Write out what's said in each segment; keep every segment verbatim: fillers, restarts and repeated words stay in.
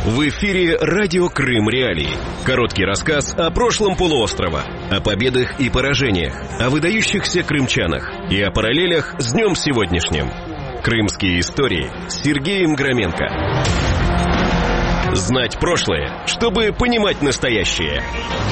В эфире радио Крым Реалии. Короткий рассказ о прошлом полуострова, о победах и поражениях, о выдающихся крымчанах и о параллелях с днем сегодняшним. Крымские истории с Сергеем Громенко. Знать прошлое, чтобы понимать настоящее.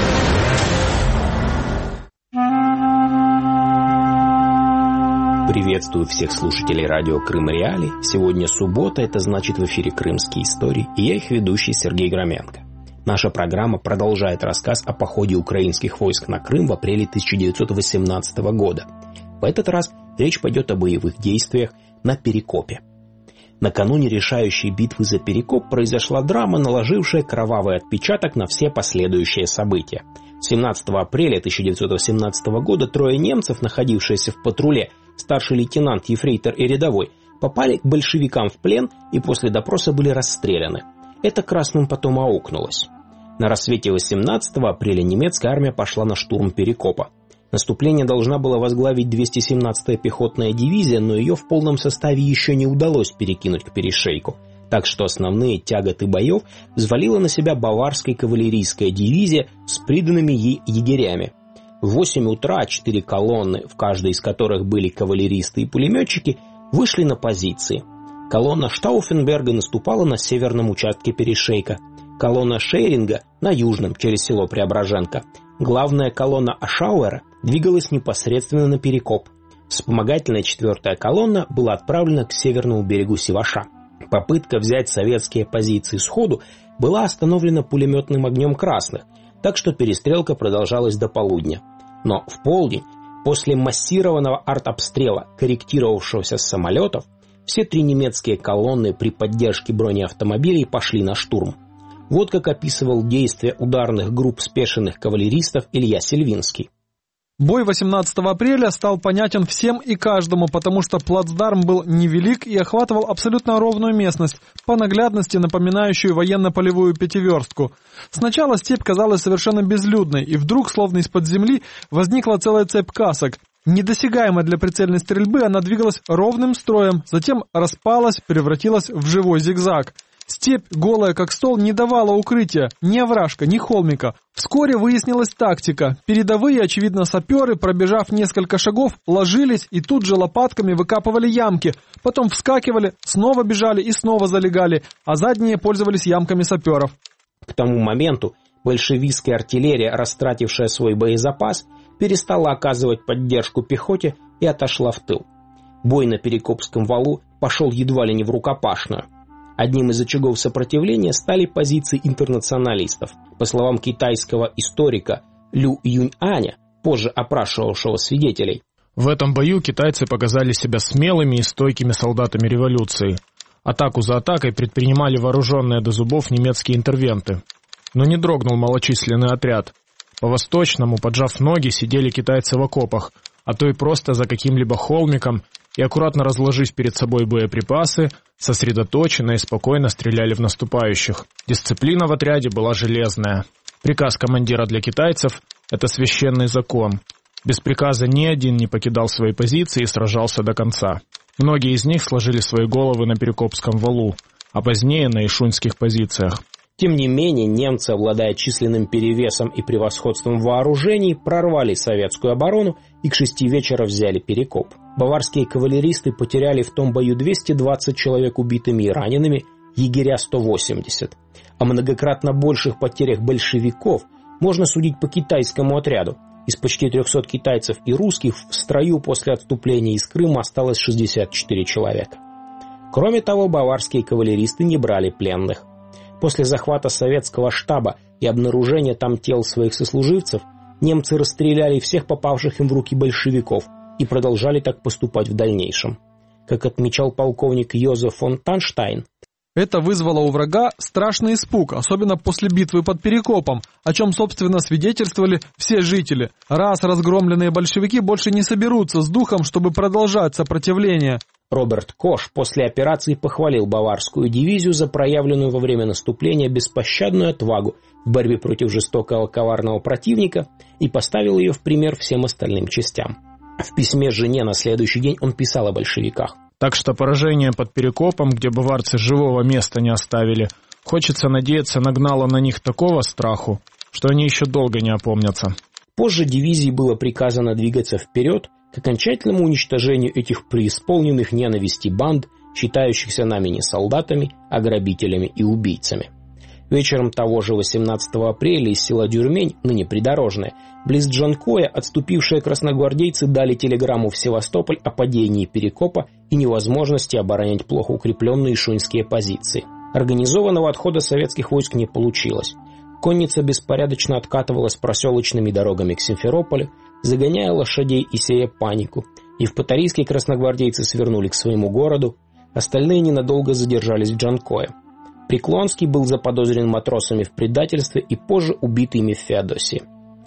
Приветствую всех слушателей радио Крым Реалии. Сегодня суббота, это значит в эфире «Крымские истории», и я их ведущий Сергей Громенко. Наша программа продолжает рассказ о походе украинских войск на Крым в апреле тысяча девятьсот восемнадцатого года. В этот раз речь пойдет о боевых действиях на Перекопе. Накануне решающей битвы за Перекоп произошла драма, наложившая кровавый отпечаток на все последующие события. семнадцатого апреля тысяча девятьсот восемнадцатого года трое немцев, находившиеся в патруле, старший лейтенант, ефрейтор и рядовой, попали к большевикам в плен и после допроса были расстреляны. Это красным потом аукнулось. На рассвете восемнадцатого апреля немецкая армия пошла на штурм Перекопа. Наступление должна была возглавить двести семнадцатая пехотная дивизия, но ее в полном составе еще не удалось перекинуть к перешейку. Так что основные тяготы боев взвалила на себя баварская кавалерийская дивизия с приданными ей егерями. В восемь утра четыре колонны, в каждой из которых были кавалеристы и пулеметчики, вышли на позиции. Колонна Штауфенберга наступала на северном участке перешейка, колонна Шеринга на южном, через село Преображенка. Главная колонна Ашауэра двигалась непосредственно на Перекоп. Вспомогательная четвертая колонна была отправлена к северному берегу Севаша. Попытка взять советские позиции сходу была остановлена пулеметным огнем красных, так что перестрелка продолжалась до полудня. Но в полдень, после массированного артобстрела, корректировавшегося с самолетов, все три немецкие колонны при поддержке бронеавтомобилей пошли на штурм. Вот как описывал действия ударных групп спешенных кавалеристов Илья Сильвинский. Бой восемнадцатого апреля стал понятен всем и каждому, потому что плацдарм был невелик и охватывал абсолютно ровную местность, по наглядности напоминающую военно-полевую пятиверстку. Сначала степь казалась совершенно безлюдной, и вдруг, словно из-под земли, возникла целая цепь касок. Недосягаемо для прицельной стрельбы она двигалась ровным строем, затем распалась, превратилась в живой зигзаг. Степь, голая как стол, не давала укрытия, ни овражка, ни холмика. Вскоре выяснилась тактика. Передовые, очевидно, саперы, пробежав несколько шагов, ложились и тут же лопатками выкапывали ямки. Потом вскакивали, снова бежали и снова залегали, а задние пользовались ямками саперов. К тому моменту большевистская артиллерия, растратившая свой боезапас, перестала оказывать поддержку пехоте и отошла в тыл. Бой на Перекопском валу пошел едва ли не в рукопашную. Одним из очагов сопротивления стали позиции интернационалистов. По словам китайского историка Лю Юнь-Аня, позже опрашивавшего свидетелей, в этом бою китайцы показали себя смелыми и стойкими солдатами революции. Атаку за атакой предпринимали вооруженные до зубов немецкие интервенты. Но не дрогнул малочисленный отряд. По-восточному, поджав ноги, сидели китайцы в окопах, а то и просто за каким-либо холмиком, и, аккуратно разложив перед собой боеприпасы, сосредоточенно и спокойно стреляли в наступающих. Дисциплина в отряде была железная. Приказ командира для китайцев – это священный закон. Без приказа ни один не покидал свои позиции и сражался до конца. Многие из них сложили свои головы на Перекопском валу, а позднее на ишуньских позициях. Тем не менее, немцы, обладая численным перевесом и превосходством в вооружении, прорвали советскую оборону и к шести вечера взяли Перекоп. Баварские кавалеристы потеряли в том бою двести двадцать человек убитыми и ранеными, егеря сто восемьдесят. О многократно больших потерях большевиков можно судить по китайскому отряду. Из почти трехсот китайцев и русских в строю после отступления из Крыма осталось шестьдесят четыре человека. Кроме того, баварские кавалеристы не брали пленных. После захвата советского штаба и обнаружения там тел своих сослуживцев, немцы расстреляли всех попавших им в руки большевиков и продолжали так поступать в дальнейшем. Как отмечал полковник Йозеф фон Танштайн, это вызвало у врага страшный испуг, особенно после битвы под Перекопом, о чем, собственно, свидетельствовали все жители. Раз разгромленные большевики больше не соберутся с духом, чтобы продолжать сопротивление. Роберт Кош после операции похвалил баварскую дивизию за проявленную во время наступления беспощадную отвагу в борьбе против жестокого коварного противника и поставил ее в пример всем остальным частям. В письме жене на следующий день он писал о большевиках. Так что поражение под Перекопом, где баварцы живого места не оставили, Хочется надеяться, нагнало на них такого страху, что они еще долго не опомнятся. Позже дивизии было приказано двигаться вперед к окончательному уничтожению этих преисполненных ненависти банд, считающихся нами не солдатами, а грабителями и убийцами. Вечером того же восемнадцатого апреля из села Дюрмень, ныне Придорожное, близ Джанкоя отступившие красногвардейцы дали телеграмму в Севастополь о падении Перекопа и невозможности оборонять плохо укрепленные шуйские позиции. Организованного отхода советских войск не получилось. Конница беспорядочно откатывалась проселочными дорогами к Симферополю, загоняя лошадей и сея панику. Евпаторийские красногвардейцы свернули к своему городу, остальные ненадолго задержались в Джанкое. Преклонский был заподозрен матросами в предательстве и позже убит ими в Феодосии.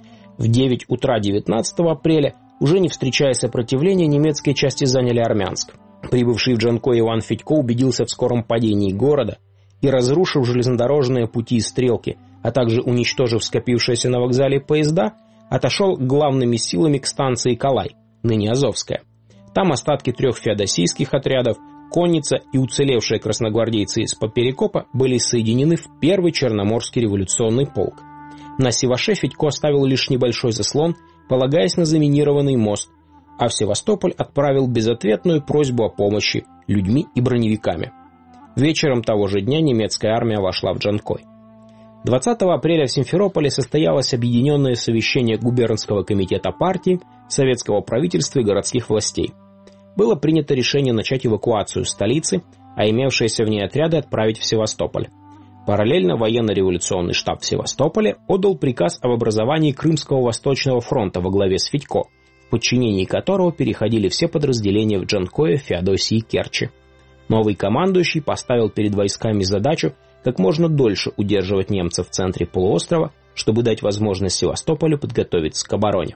В девять утра девятнадцатого апреля, уже не встречая сопротивления, немецкие части заняли Армянск. Прибывший в Джанкой Иван Федько убедился в скором падении города и, разрушив железнодорожные пути и стрелки, а также уничтожив скопившиеся на вокзале поезда, отошел главными силами к станции Калай, ныне Азовская. Там остатки трех феодосийских отрядов, конница и уцелевшие красногвардейцы из Перекопа были соединены в первый Черноморский революционный полк. На Севаше Федько оставил лишь небольшой заслон, полагаясь на заминированный мост, а в Севастополь отправил безответную просьбу о помощи людьми и броневиками. Вечером того же дня немецкая армия вошла в Джанкой. двадцатого апреля в Симферополе состоялось объединенное совещание губернского комитета партии, советского правительства и городских властей. Было принято решение начать эвакуацию столицы, а имевшиеся в ней отряды отправить в Севастополь. Параллельно военно-революционный штаб в Севастополе отдал приказ об образовании Крымского Восточного фронта во главе с Федько, в подчинении которого переходили все подразделения в Джанкое, Феодосии и Керчи. Новый командующий поставил перед войсками задачу как можно дольше удерживать немцев в центре полуострова, чтобы дать возможность Севастополю подготовиться к обороне.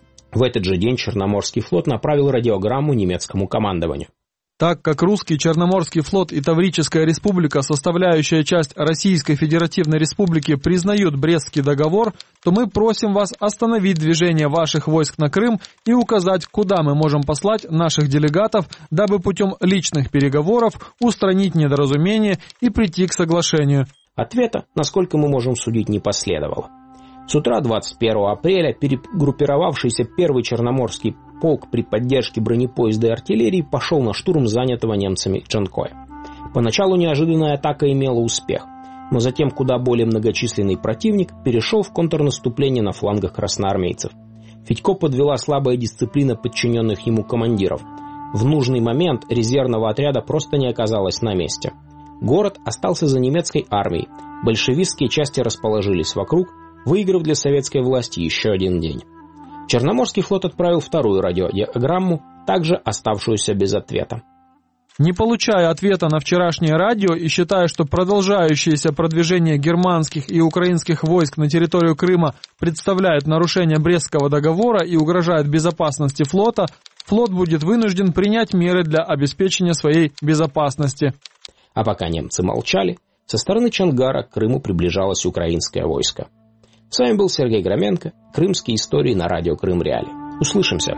В этот же день Черноморский флот направил радиограмму немецкому командованию. Так как русский Черноморский флот и Таврическая республика, составляющая часть Российской Федеративной Республики, признают Брестский договор, то мы просим вас остановить движение ваших войск на Крым и указать, куда мы можем послать наших делегатов, дабы путем личных переговоров устранить недоразумение и прийти к соглашению. Ответа, насколько мы можем судить, не последовало. С утра двадцать первого апреля перегруппировавшийся первый Черноморский полк при поддержке бронепоезда и артиллерии пошел на штурм занятого немцами Джанкоя. Поначалу неожиданная атака имела успех, но затем куда более многочисленный противник перешел в контрнаступление на флангах красноармейцев. Федько подвела слабая дисциплина подчиненных ему командиров. В нужный момент резервного отряда просто не оказалось на месте. Город остался за немецкой армией, большевистские части расположились вокруг, выиграв для советской власти еще один день. Черноморский флот отправил вторую радиодиаграмму, также оставшуюся без ответа. Не получая ответа на вчерашнее радио и считая, что продолжающееся продвижение германских и украинских войск на территорию Крыма представляет нарушение Брестского договора и угрожает безопасности флота, флот будет вынужден принять меры для обеспечения своей безопасности. А пока немцы молчали, со стороны Чонгара к Крыму приближалось украинское войско. С вами был Сергей Громенко, Крымские истории на радио Крым Реали. Услышимся!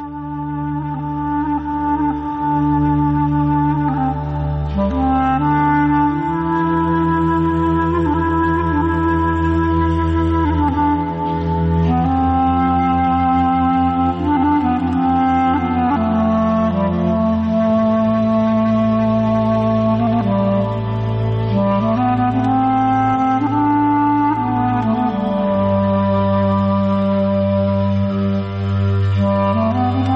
Oh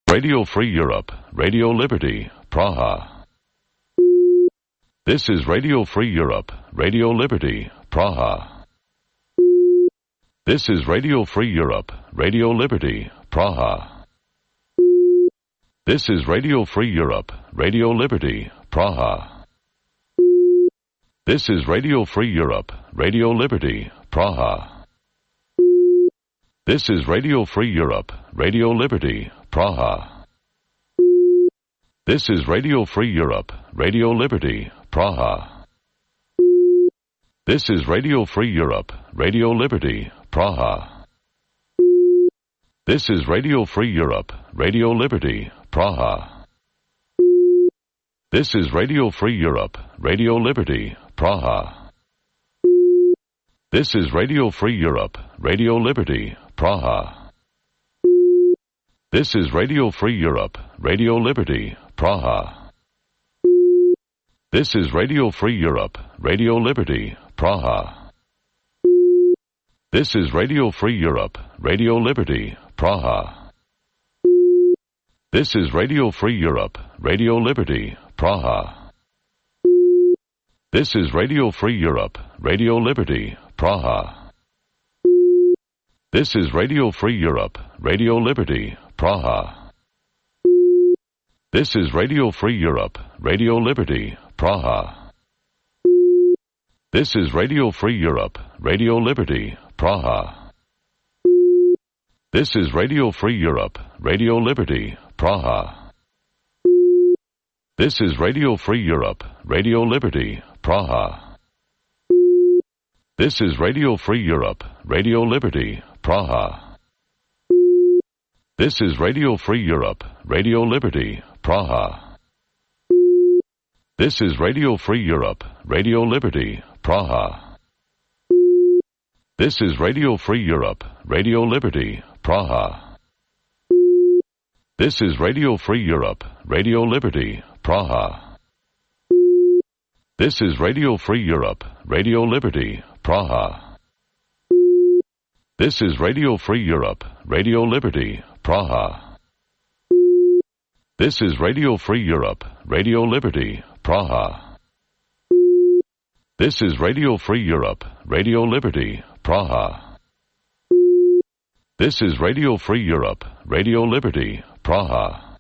Radio Free Europe, Radio Liberty, Praha. This is Radio Free Europe, Radio Liberty, Praha. This is Radio Free Europe, Radio Liberty, Praha. This is Radio Free Europe, Radio Liberty, Praha. This is Radio Free Europe, Radio Liberty, Praha. This is Radio Free Europe, Radio Liberty, Praha. This is Radio Free Europe, Radio Liberty, Praha. This is Radio Free Europe, Radio Liberty, Praha. This is Radio Free Europe, Radio Liberty, Praha. This is Radio Free Europe, Radio Liberty, Praha. This is Radio Free Europe, Radio Liberty, Praha. This is Radio Free Europe, Radio Liberty, Praha. This is Radio Free Europe, Radio Liberty, Praha. This is Radio Free Europe, Radio Liberty, Praha. This is Radio Free Europe, Radio Liberty, Praha. This is Radio Free Europe, Radio Liberty, Praha. This is Radio Free Europe, Radio Liberty, Praha. This is Radio Free Europe, Radio Liberty, Praha. This is Radio Free Europe, Radio Liberty, Praha. This is Radio Free Europe, Radio Liberty, Praha. This is Radio Free Europe, Radio Liberty, Praha. This is Radio Free Europe, Radio Liberty, Praha. This is Radio Free Europe, Radio Liberty, Praha. This is Radio Free Europe, Radio Liberty, Praha. This is Radio Free Europe, Radio Liberty, Praha. This is Radio Free Europe, Radio Liberty, Praha. This is Radio Free Europe, Radio Liberty, Praha. This is Radio Free Europe, Radio Liberty, Praha. This is Radio Free Europe, Radio Liberty, Praha. This is Radio Free Europe, Radio Liberty, Praha. This is Radio Free Europe, Radio Liberty, Praha.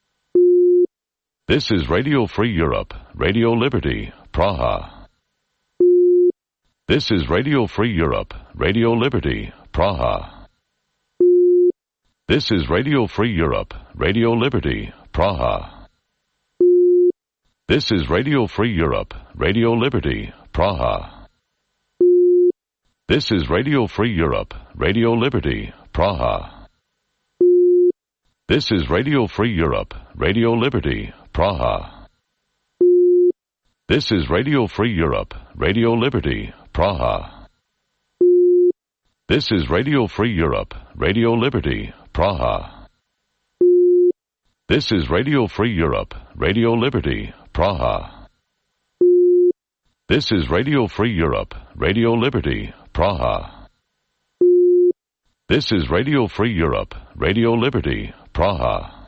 This is Radio Free Europe, Radio Liberty, Praha. This is Radio Free Europe, Radio Liberty, Praha. This is Radio Free Europe, Radio Liberty, Praha. This is Radio Free Europe, Radio Liberty, Praha. This is Radio Free Europe, Radio Liberty, Praha. This is Radio Free Europe, Radio Liberty, Praha. This is Radio Free Europe, Radio Liberty, Praha. This is Radio Free Europe, Radio Liberty, Praha. This is Radio Free Europe, Radio Liberty, Praha. This is Radio Free Europe, Radio Liberty, Praha. This is Radio Free Europe, Radio Liberty, Praha.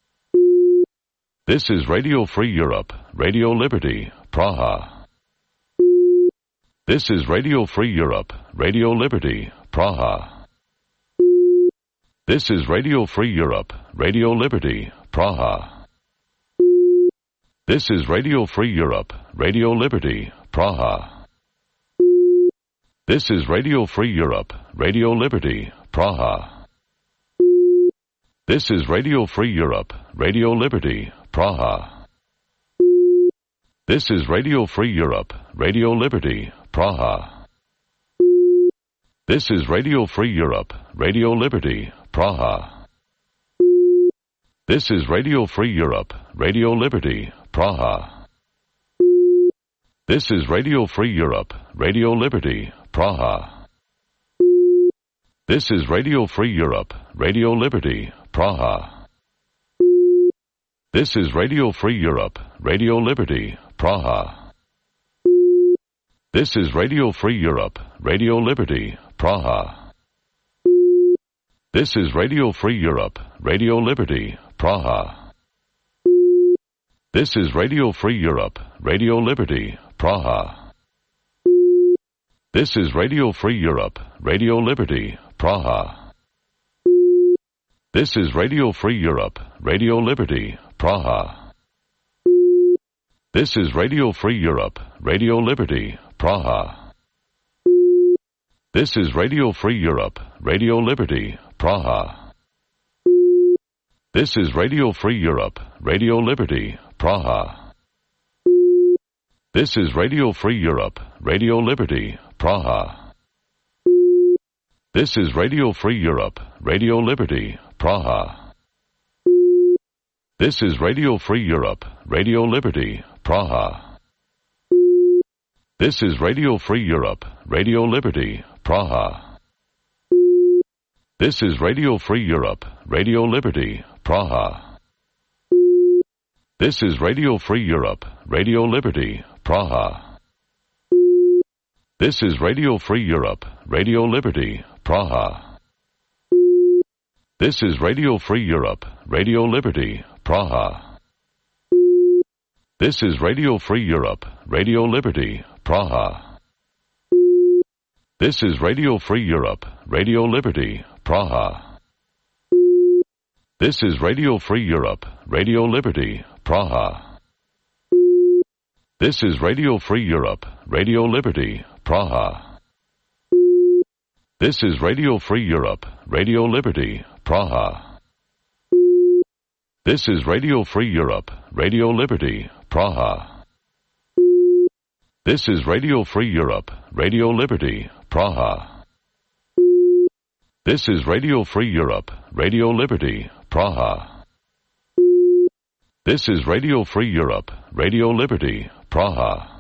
This is Radio Free Europe, Radio Liberty, Praha. This is Radio Free Europe, Radio Liberty, Praha. This is Radio Free Europe, Radio Liberty, Praha. This is Radio Free Europe, Radio Liberty, Praha. This is Radio Free Europe, Radio Liberty, Praha. This is Radio Free Europe, Radio Liberty, Praha. This is Radio Free Europe, Radio Liberty, Praha. This is Radio Free Europe, Radio Liberty, Praha. This is Radio Free Europe, Radio Liberty, Praha. This is Radio Free Europe, Radio Liberty, Praha. This is Radio Free Europe, Radio Liberty, Praha. This is Radio Free Europe, Radio Liberty, Praha. This is Radio Free Europe, Radio Liberty, Praha. This is Radio Free Europe, Radio Liberty, Praha. Praha. This is Radio Free Europe, Radio Liberty, Praha. This is Radio Free Europe, Radio Liberty, Praha. This is Radio Free Europe, Radio Liberty, Praha. This is Radio Free Europe, Radio Liberty, Praha. This is Radio Free Europe, Radio Liberty, Praha. This is Radio Free Europe, Radio Liberty, Praha. This is Radio Free Europe, Radio Liberty, Praha. This is Radio Free Europe, Radio Liberty, Praha. This is Radio Free Europe, Radio Liberty, Praha. This is Radio Free Europe, Radio Liberty, Praha. This is Radio Free Europe, Radio Liberty, Praha. This is Radio Free Europe, Radio Liberty, Praha. This is Radio Free Europe, Radio Liberty, Praha. This is Radio Free Europe, Radio Liberty, Praha. This is Radio Free Europe, Radio Liberty, Praha. This is Radio Free Europe, Radio Liberty, Praha. This is Radio Free Europe, Radio Liberty, Praha. This is Radio Free Europe, Radio Liberty, Praha. This is Radio Free Europe, Radio Liberty, Praha. This is Radio Free Europe, Radio Liberty, Praha. This is Radio Free Europe, Radio Liberty, Praha. This is Radio Free Europe, Radio Liberty, Praha. This is Radio Free Europe, Radio Liberty, Praha.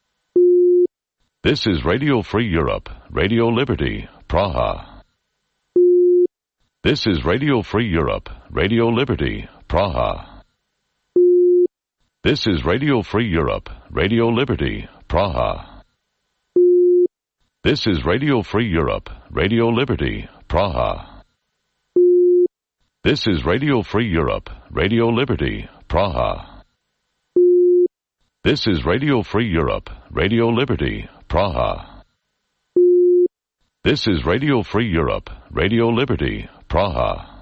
This is Radio Free Europe, Radio Liberty, Praha. This is Radio Free Europe, Radio Liberty, Praha. This is Radio Free Europe, Radio Liberty, Praha. This is Radio Free Europe, Radio Liberty, Praha. This is Radio Free Europe, Radio Liberty, Praha. This is Radio Free Europe, Radio Liberty, Praha. This is Radio Free Europe, Radio Liberty, Praha.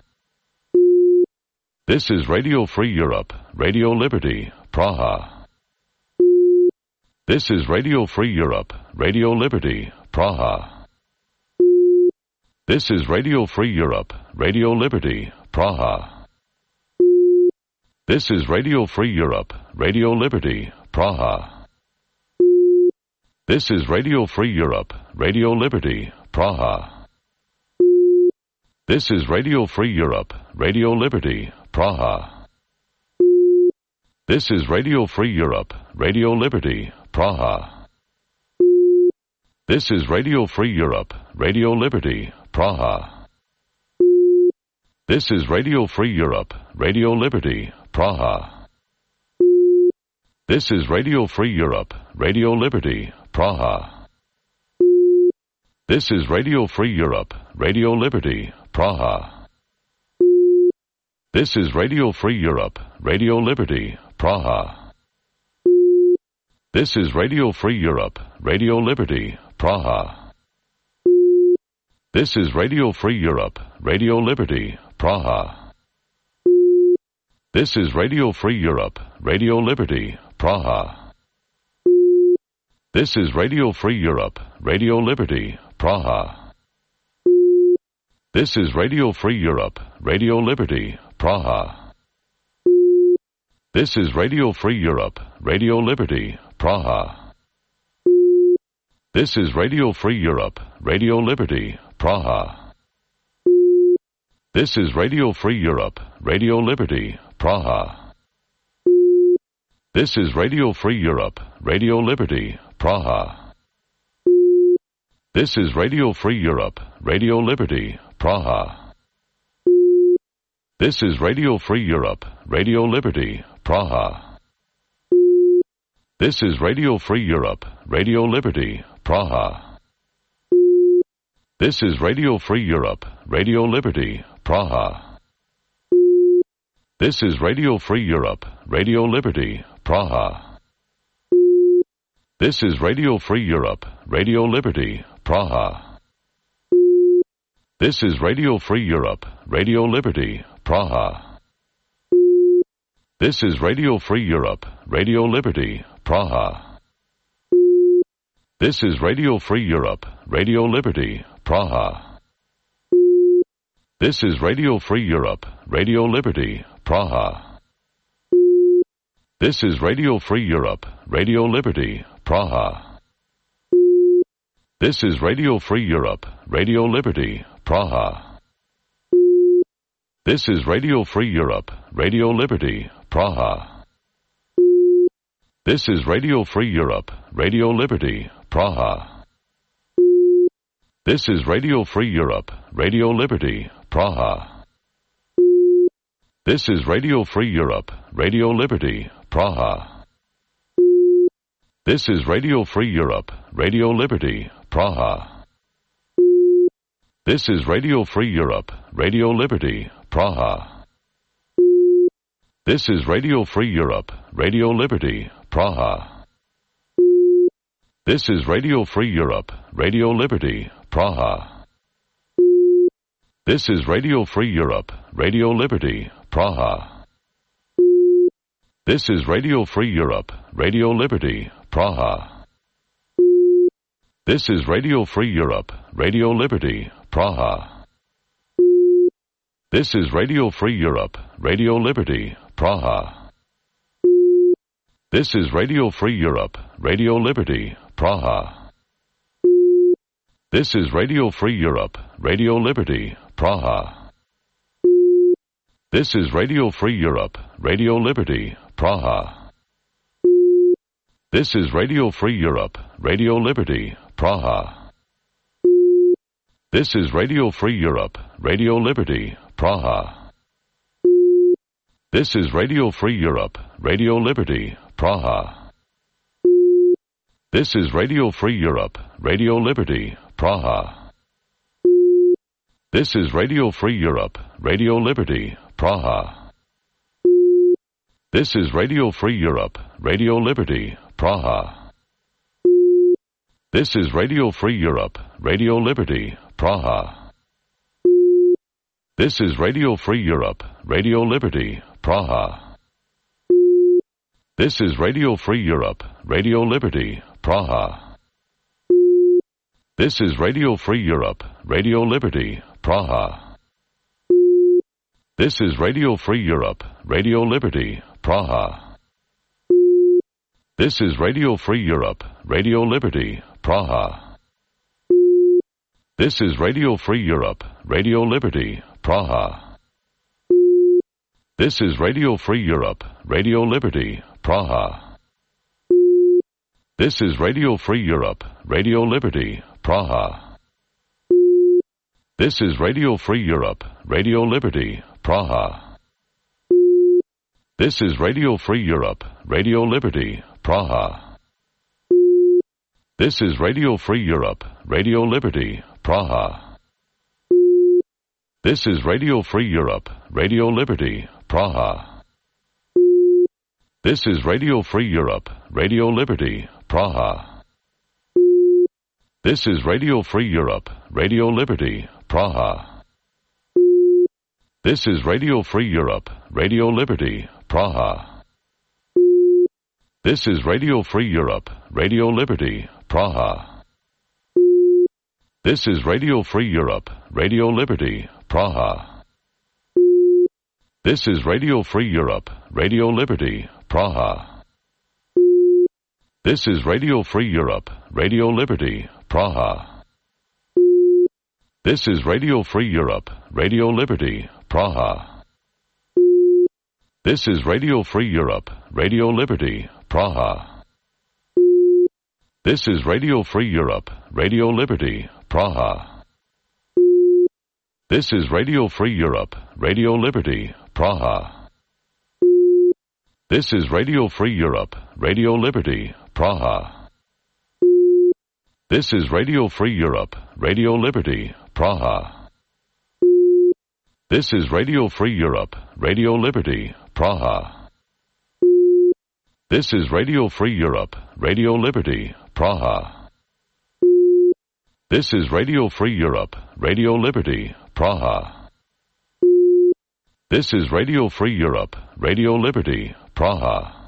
This is Radio Free Europe, Radio Liberty, Praha. This is Radio Free Europe, Radio Liberty, Praha. This is Radio Free Europe, Radio Liberty, Praha. This is Radio Free Europe, Radio Liberty, Praha. This is Radio Free Europe, Radio Liberty, Praha. This is Radio Free Europe, Radio Liberty, Praha. This is Radio Free Europe, Radio Liberty, Praha. This is Radio Free Europe, Radio Liberty, Praha. This is Radio Free Europe, Radio Liberty, Praha. This is Radio Free Europe, Radio Liberty, Praha. This is Radio Free Europe, Radio Liberty, Praha. This is Radio Free Europe, Radio Liberty, Praha. This is Radio Free Europe, Radio Liberty, Praha. This is Radio Free Europe, Radio Liberty, Praha. This is Radio Free Europe, Radio Liberty, Praha. This is Radio Free Europe, Radio Liberty, Praha. This is Radio Free Europe, Radio Liberty, Praha. This is Radio Free Europe, Radio Liberty, Praha. This is Radio Free Europe, Radio Liberty, Praha. This is Radio Free Europe, Radio Liberty, Praha. This is Radio Free Europe, Radio Liberty, Praha. This is Radio Free Europe, Radio Liberty, Praha. This is Radio Free Europe, Radio Liberty, Praha. This is Radio Free Europe, Radio Liberty, Praha. This is Radio Free Europe, Radio Liberty, Praha. This is Radio Free Europe, Radio Liberty, Praha. This is Radio Free Europe, Radio Liberty, Praha. This is Radio Free Europe, Radio Liberty, Praha. This is Radio Free Europe, Radio Liberty, Praha. This is Radio Free Europe, Radio Liberty, Praha. This is Radio Free Europe, Radio Liberty, Praha. This is Radio Free Europe, Radio Liberty, Praha. This is Radio Free Europe, Radio Liberty, Praha. This is Radio Free Europe, Radio Liberty, Praha. This is Radio Free Europe, Radio Liberty, Praha. This is Radio Free Europe, Radio Liberty, Praha. This is Radio Free Europe, Radio Liberty, Praha. This is Radio Free Europe, Radio Liberty, Praha. This is Radio Free Europe, Radio Liberty, Praha. This is Radio Free Europe, Radio Liberty, Praha. This is Radio Free Europe, Radio Liberty, Praha. This is Radio Free Europe, Radio Liberty, Praha. This is Radio Free Europe, Radio Liberty, Praha. This is Radio Free Europe, Radio Liberty, Praha. This is Radio Free Europe, Radio Liberty, Praha. This is Radio Free Europe, Radio Liberty, Praha. This is Radio Free Europe, Radio Liberty, Praha. This is Radio Free Europe, Radio Liberty, Praha. This is Radio Free Europe, Radio Liberty, Praha. This is Radio Free Europe, Radio Liberty, Praha. This is Radio Free Europe, Radio Liberty, Praha. This is Radio Free Europe, Radio Liberty, Praha. This is Radio Free Europe, Radio Liberty, Praha. This is Radio Free Europe, Radio Liberty, Praha. This is Radio Free Europe, Radio Liberty, Praha. This is Radio Free Europe, Radio Liberty, Praha. This is Radio Free Europe, Radio Liberty, Praha. This is Radio Free Europe, Radio Liberty, Praha. This is Radio Free Europe, Radio Liberty, Praha. This is Radio Free Europe, Radio Liberty, Praha. This is Radio Free Europe, Radio Liberty, Praha. This is Radio Free Europe, Radio Liberty, Praha. This is Radio Free Europe, Radio Liberty, Praha. This is Radio Free Europe, Radio Liberty, Praha. This is Radio Free Europe, Radio Liberty, Praha. This is Radio Free Europe, Radio Liberty, Praha. This is Radio Free Europe, Radio Liberty, Praha. This is Radio Free Europe, Radio Liberty, Praha. This is Radio Free Europe, Radio Liberty, Praha. This is Radio Free Europe, Radio Liberty, Praha. This is Radio Free Europe, Radio Liberty, Praha. This is Radio Free Europe, Radio Liberty, Praha. This is Radio Free Europe, Radio Liberty, Praha. This is Radio Free Europe, Radio Liberty, Praha. This is Radio Free Europe, Radio Liberty, Praha. This is Radio Free Europe, Radio Liberty, Praha. This is Radio Free Europe, Radio Liberty, Praha. This is Radio Free Europe, Radio Liberty, Praha. This is Radio Free Europe, Radio Liberty, Praha. This is Radio Free Europe, Radio Liberty, Praha. This is Radio Free Europe, Radio Liberty, Praha. This is Radio Free Europe, Radio Liberty, Praha. This is Radio Free Europe, Radio Liberty, Praha. This is Radio Free Europe, Radio Liberty, Praha.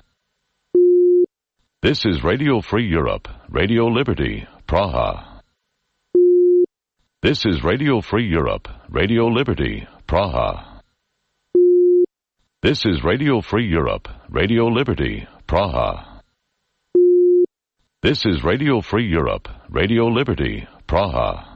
This is Radio Free Europe, Radio Liberty, Praha. This is Radio Free Europe, Radio Liberty, Praha. This is Radio Free Europe, Radio Liberty, Praha. This is Radio Free Europe, Radio Liberty, Praha.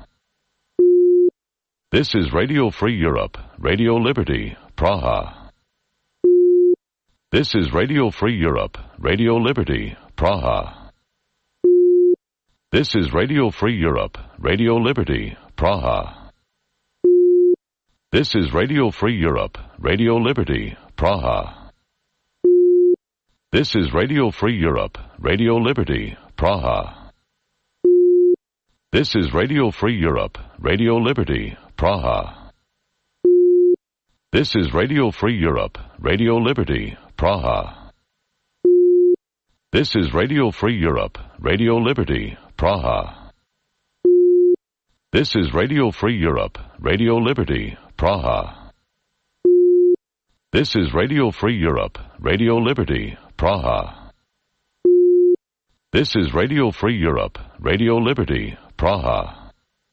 This is Radio Free Europe, Radio Liberty, Praha. This is Radio Free Europe, Radio Liberty, Praha. This is Radio Free Europe, Radio Liberty, Praha. This is Radio Free Europe, Radio Liberty, Praha. This is Radio Free Europe, Radio Liberty, Praha. This is Radio Free Europe, Radio Liberty, Praha. This is Radio Free Europe, Radio Liberty, Praha. This is Radio Free Europe, Radio Liberty, Praha. This is Radio Free Europe, Radio Liberty, Praha. This is Radio Free Europe, Radio Liberty, Praha. This is Radio Free Europe, Radio Liberty, Praha.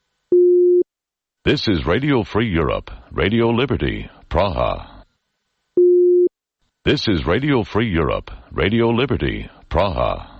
This is Radio Free Europe, Radio Liberty, Praha. This is Radio Free Europe, Radio Liberty, Praha.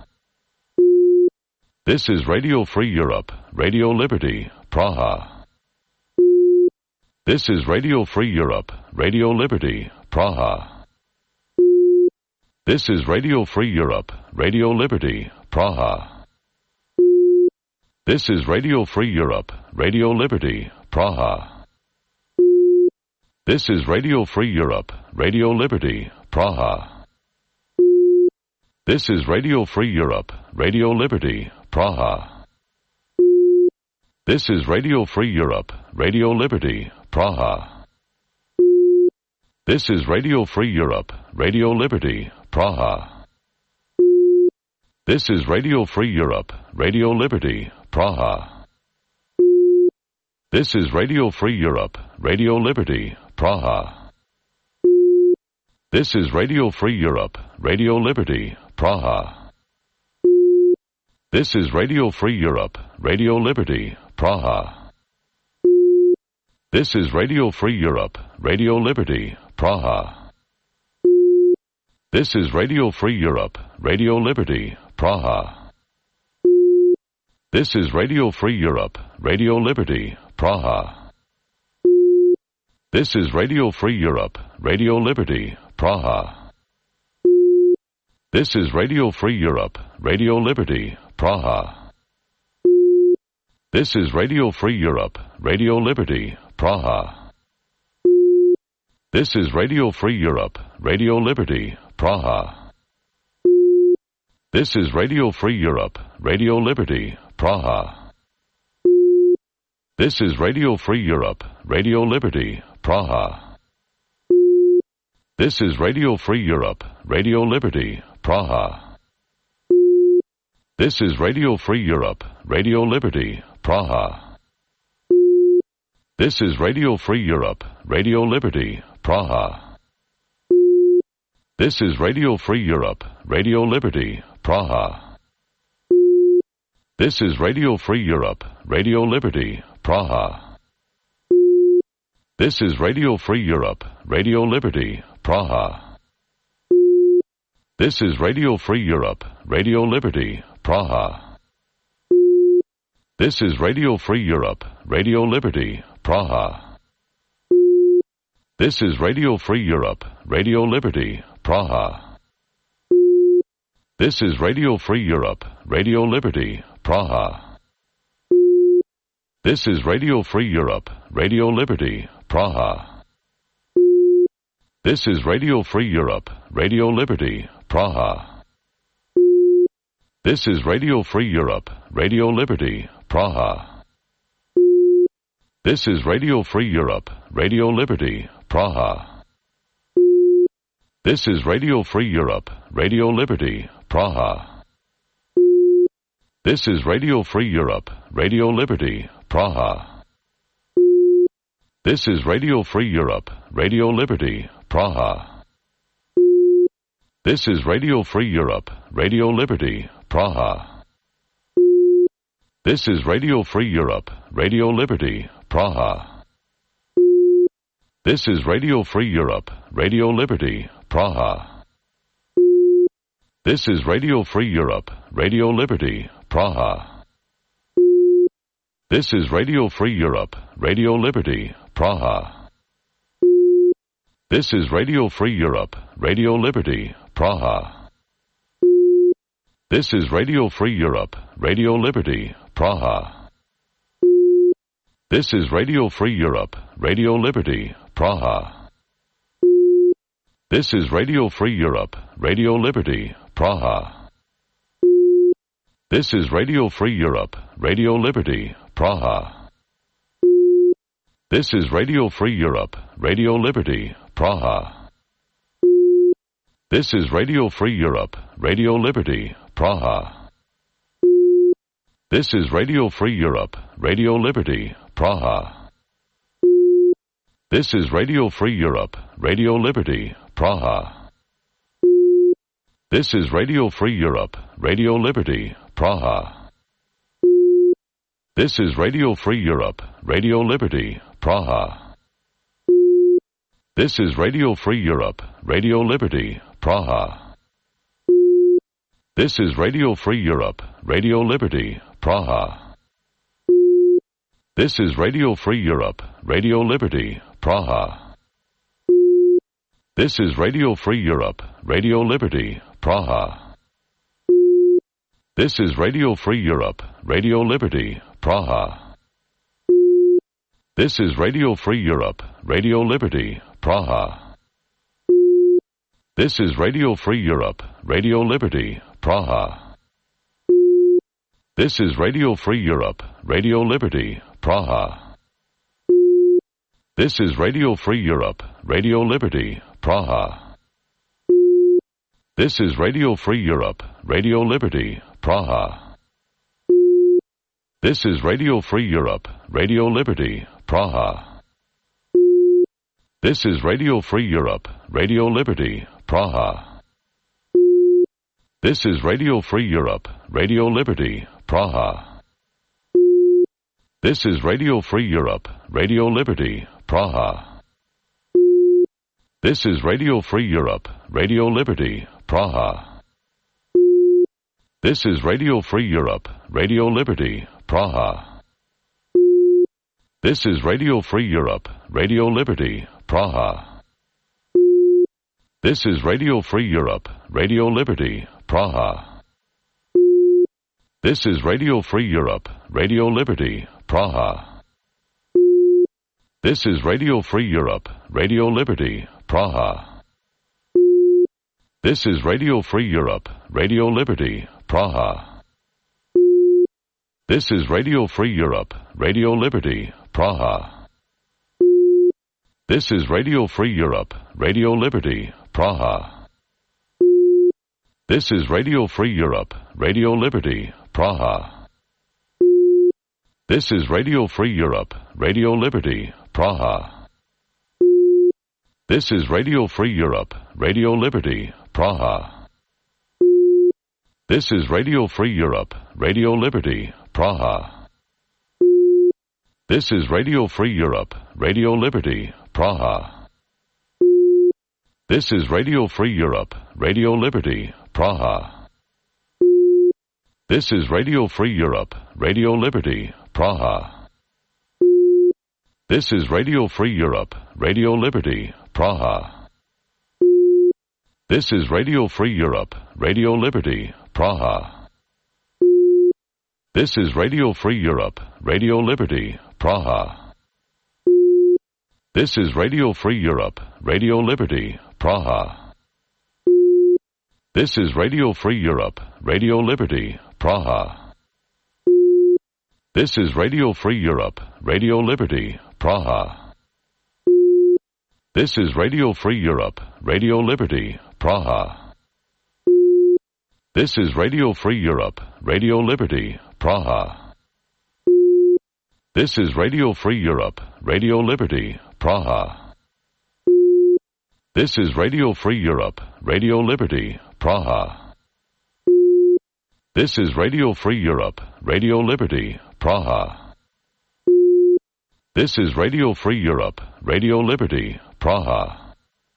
This is Radio Free Europe, Radio Liberty, Praha. This is Radio Free Europe, Radio Liberty, Praha. This is Radio Free Europe, Radio Liberty, Praha. This is Radio Free Europe, Radio Liberty, Praha. This is Radio Free Europe, Radio Liberty, Praha. This is Radio Free Europe, Radio Liberty, Praha. This is Radio Free Europe, Radio Liberty, Praha. This is Radio Free Europe, Radio Liberty, Praha. This is Radio Free Europe, Radio Liberty, Praha. This is Radio Free Europe, Radio Liberty, Praha. This is Radio Free Europe, Radio Liberty, Praha. This is Radio Free Europe, Radio Liberty, Praha. This is Radio Free Europe, Radio Liberty, Praha. This is Radio Free Europe, Radio Liberty, Praha. This is Radio Free Europe, Radio Liberty, Praha. This is Radio Free Europe, Radio Liberty, Praha. This is Radio Free Europe, Radio Liberty, Praha. This is Radio Free Europe, Radio Liberty, Praha. This is Radio Free Europe, Radio Liberty, Praha. This is Radio Free Europe, Radio Liberty, Praha. This is Radio Free Europe, Radio Liberty, Praha. This is Radio Free Europe, Radio Liberty, Praha. This is Radio Free Europe, Radio Liberty, Praha. This is Radio Free Europe, Radio Liberty, Praha. This is Radio Free Europe, Radio Liberty, Praha. This is Radio Free Europe, Radio Liberty, Praha. This is Radio Free Europe, Radio Liberty, Praha. This is Radio Free Europe, Radio Liberty, Praha. This is Radio Free Europe, Radio Liberty, Praha. This is Radio Free Europe, Radio Liberty, Praha. This is Radio Free Europe, Radio Liberty, Praha. This is Radio Free Europe, Radio Liberty, Praha. This is Radio Free Europe, Radio Liberty, Praha. This is Radio Free Europe, Radio Liberty, Praha. This is Radio Free Europe, Radio Liberty, Praha. This is Radio Free Europe, Radio Liberty, Praha. This is Radio Free Europe, Radio Liberty, Praha. This is Radio Free Europe, Radio Liberty, Praha. This is Radio Free Europe, Radio Liberty, Praha. This is Radio Free Europe, Radio Liberty, Praha. This is Radio Free Europe, Radio Liberty, Praha. This is Radio Free Europe, Radio Liberty, Praha. This is Radio Free Europe, Radio Liberty, Praha. This is Radio Free Europe, Radio Liberty, Praha. This is Radio Free Europe, Radio Liberty, Praha. This is Radio Free Europe, Radio Liberty, Praha. This is Radio Free Europe, Radio Liberty, Praha. This is Radio Free Europe, Radio Liberty, Praha. This is Radio Free Europe, Radio Liberty, Praha. This is Radio Free Europe, Radio Liberty, Praha. This is Radio Free Europe, Radio Liberty, Praha. This is Radio Free Europe, Radio Liberty, Praha. This is Radio Free Europe, Radio Liberty, Praha. This is Radio Free Europe, Radio Liberty, Praha. This is Radio Free Europe, Radio Liberty, Praha. This is Radio Free Europe, Radio Liberty, Praha. This is Radio Free Europe, Radio Liberty, Praha. This is Radio Free Europe, Radio Liberty, Praha. This is Radio Free Europe, Radio Liberty, Praha. This is Radio Free Europe, Radio Liberty, Praha. This is Radio Free Europe, Radio Liberty, Praha. This is Radio Free Europe, Radio Liberty, Praha. This is Radio Free Europe, Radio Liberty, Praha. This is Radio Free Europe, Radio Liberty, Praha. This is Radio Free Europe, Radio Liberty, Praha. This is Radio Free Europe, Radio Liberty, Praha. This is Radio Free Europe, Radio Liberty, Praha. This is Radio Free Europe, Radio Liberty, Praha. This is Radio Free Europe, Radio Liberty, Praha. This is Radio Free Europe, Radio Liberty, Praha. This is Radio Free Europe, Radio Liberty, Praha. This is Radio Free Europe, Radio Liberty, Praha. This is Radio Free Europe, Radio Liberty, Praha. This is Radio Free Europe, Radio Liberty, Praha. This is Radio Free Europe, Radio Liberty, Praha. This is Radio Free Europe, Radio Liberty, Praha. This is Radio Free Europe, Radio Liberty, Praha. This is Radio Free Europe, Radio Liberty, Praha. This is Radio Free Europe, Radio Liberty, Praha. This is Radio Free Europe, Radio Liberty, Praha. This is Radio Free Europe, Radio Liberty, Praha. This is Radio Free Europe, Radio Liberty, Praha. This is Radio Free Europe, Radio Liberty, Praha. This is Radio Free Europe, Radio Liberty, Praha. This is Radio Free Europe, Radio Liberty, Praha. This is Radio Free Europe, Radio Liberty, Praha. This is Radio Free Europe, Radio Liberty, Praha. This is Radio Free Europe, Radio Liberty, Praha. This is Radio Free Europe, Radio Liberty, Praha. This is Radio Free Europe, Radio Liberty, Praha. This is Radio Free Europe, Radio Liberty, Praha. This is Radio Free Europe, Radio Liberty, Praha. This is Radio Free Europe, Radio Liberty, Praha. This is Radio Free Europe, Radio Liberty, Praha. This is Radio Free Europe, Radio Liberty, Praha. This is Radio Free Europe, Radio Liberty, Praha.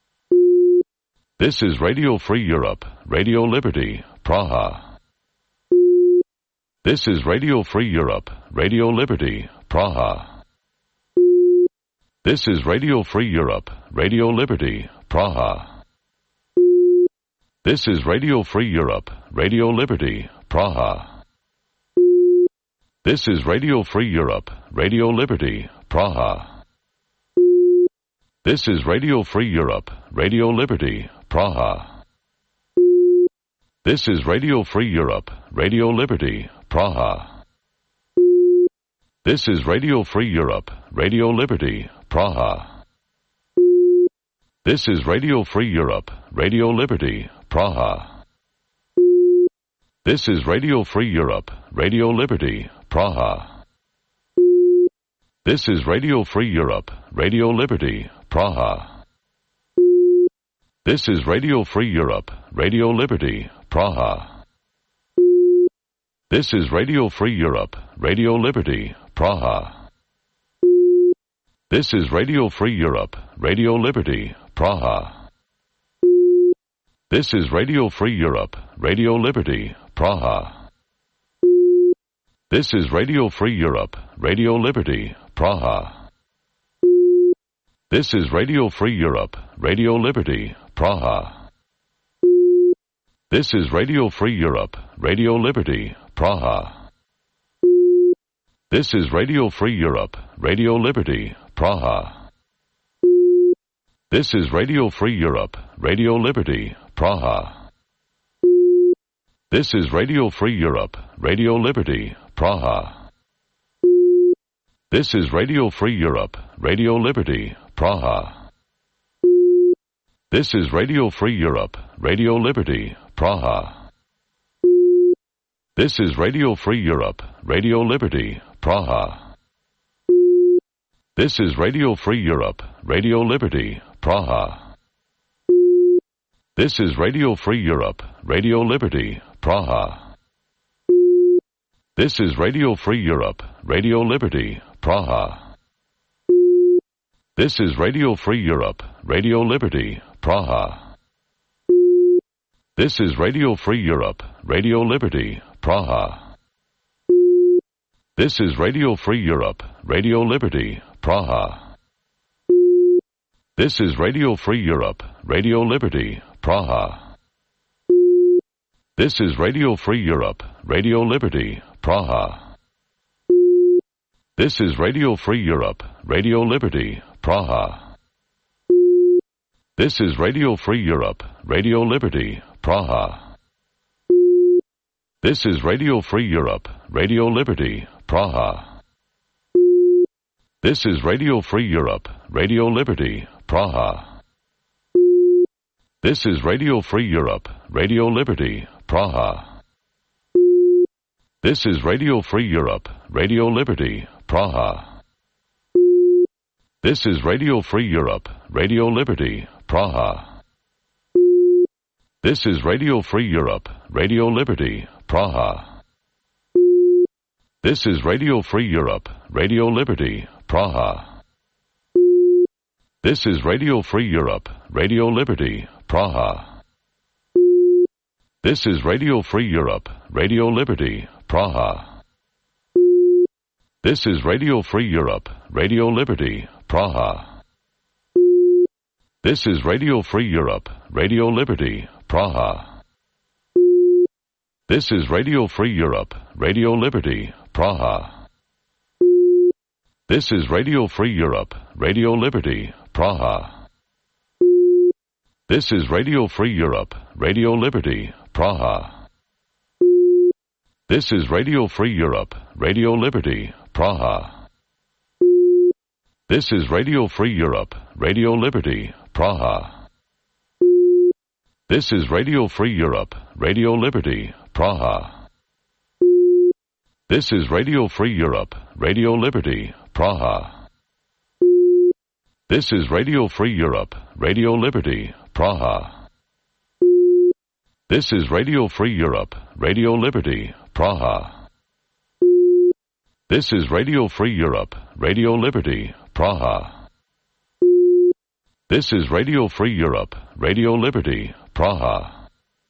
This is Radio Free Europe, Radio Liberty, Praha. This is Radio Free Europe, Radio Liberty, Praha. This is Radio Free Europe, Radio Liberty, Praha. This is Radio Free Europe, Radio Liberty, Praha. This is Radio Free Europe, Radio Liberty, Praha. This is Radio Free Europe, Radio Liberty, Praha. This is Radio Free Europe, Radio Liberty, Praha. This is Radio Free Europe, Radio Liberty, Praha. This is Radio Free Europe, Radio Liberty, Praha. This is Radio Free Europe, Radio Liberty, Praha. This is Radio Free Europe, Radio Liberty, Praha. This is Radio Free Europe, Radio Liberty, Praha. This is Radio Free Europe, Radio Liberty, Praha. This is Radio Free Europe, Radio Liberty, Praha. This is Radio Free Europe, Radio Liberty, Praha. This is Radio Free Europe, Radio Liberty, Praha. This is Radio Free Europe, Radio Liberty, Praha. This is Radio Free Europe, Radio Liberty, Praha. This is Radio Free Europe, Radio Liberty, Praha. This is Radio Free Europe, Radio Liberty, Praha. This is Radio Free Europe, Radio Liberty, Praha. This is Radio Free Europe, Radio Liberty, Praha. This is Radio Free Europe, Radio Liberty, Praha. This is Radio Free Europe, Radio Liberty, Praha. This is Radio Free Europe, Radio Liberty, Praha. This is Radio Free Europe, Radio Liberty, Praha. This is Radio Free Europe, Radio Liberty, Praha. This is Radio Free Europe, Radio Liberty, Praha. This is Radio Free Europe, Radio Liberty, Praha. This is Radio Free Europe, Radio Liberty, Praha. This is Radio Free Europe, Radio Liberty, Praha. This is Radio Free Europe, Radio Liberty, Praha. This is Radio Free Europe, Radio Liberty, Praha. This is Radio Free Europe, Radio Liberty, Praha. This is Radio Free Europe, Radio Liberty, Praha. This is Radio Free Europe, Radio Liberty, Praha. This is Radio Free Europe, Radio Liberty, Praha. This is Radio Free Europe, Radio Liberty, Praha. This is Radio Free Europe, Radio Liberty, Praha. This is Radio Free Europe, Radio Liberty, Praha. This is Radio Free Europe, Radio Liberty, Praha. This is Radio Free Europe, Radio Liberty, Praha. This is Radio Free Europe, Radio Liberty, Praha. This is Radio Free Europe, Radio Liberty, Praha. This is Radio Free Europe, Radio Liberty, Praha. This is Radio Free Europe, Radio Liberty, Praha. This is Radio Free Europe, Radio Liberty, Praha. This is Radio Free Europe, Radio Liberty, Praha. This is Radio Free Europe, Radio Liberty, Praha. This is Radio Free Europe, Radio Liberty, Praha. This is Radio Free Europe, Radio Liberty, Praha. This is Radio Free Europe, Radio Liberty, Praha. This is Radio Free Europe, Radio Liberty, Praha. This is Radio Free Europe, Radio Liberty, Praha. This is Radio Free Europe, Radio Liberty, Praha. This is Radio Free Europe, Radio Liberty, Praha.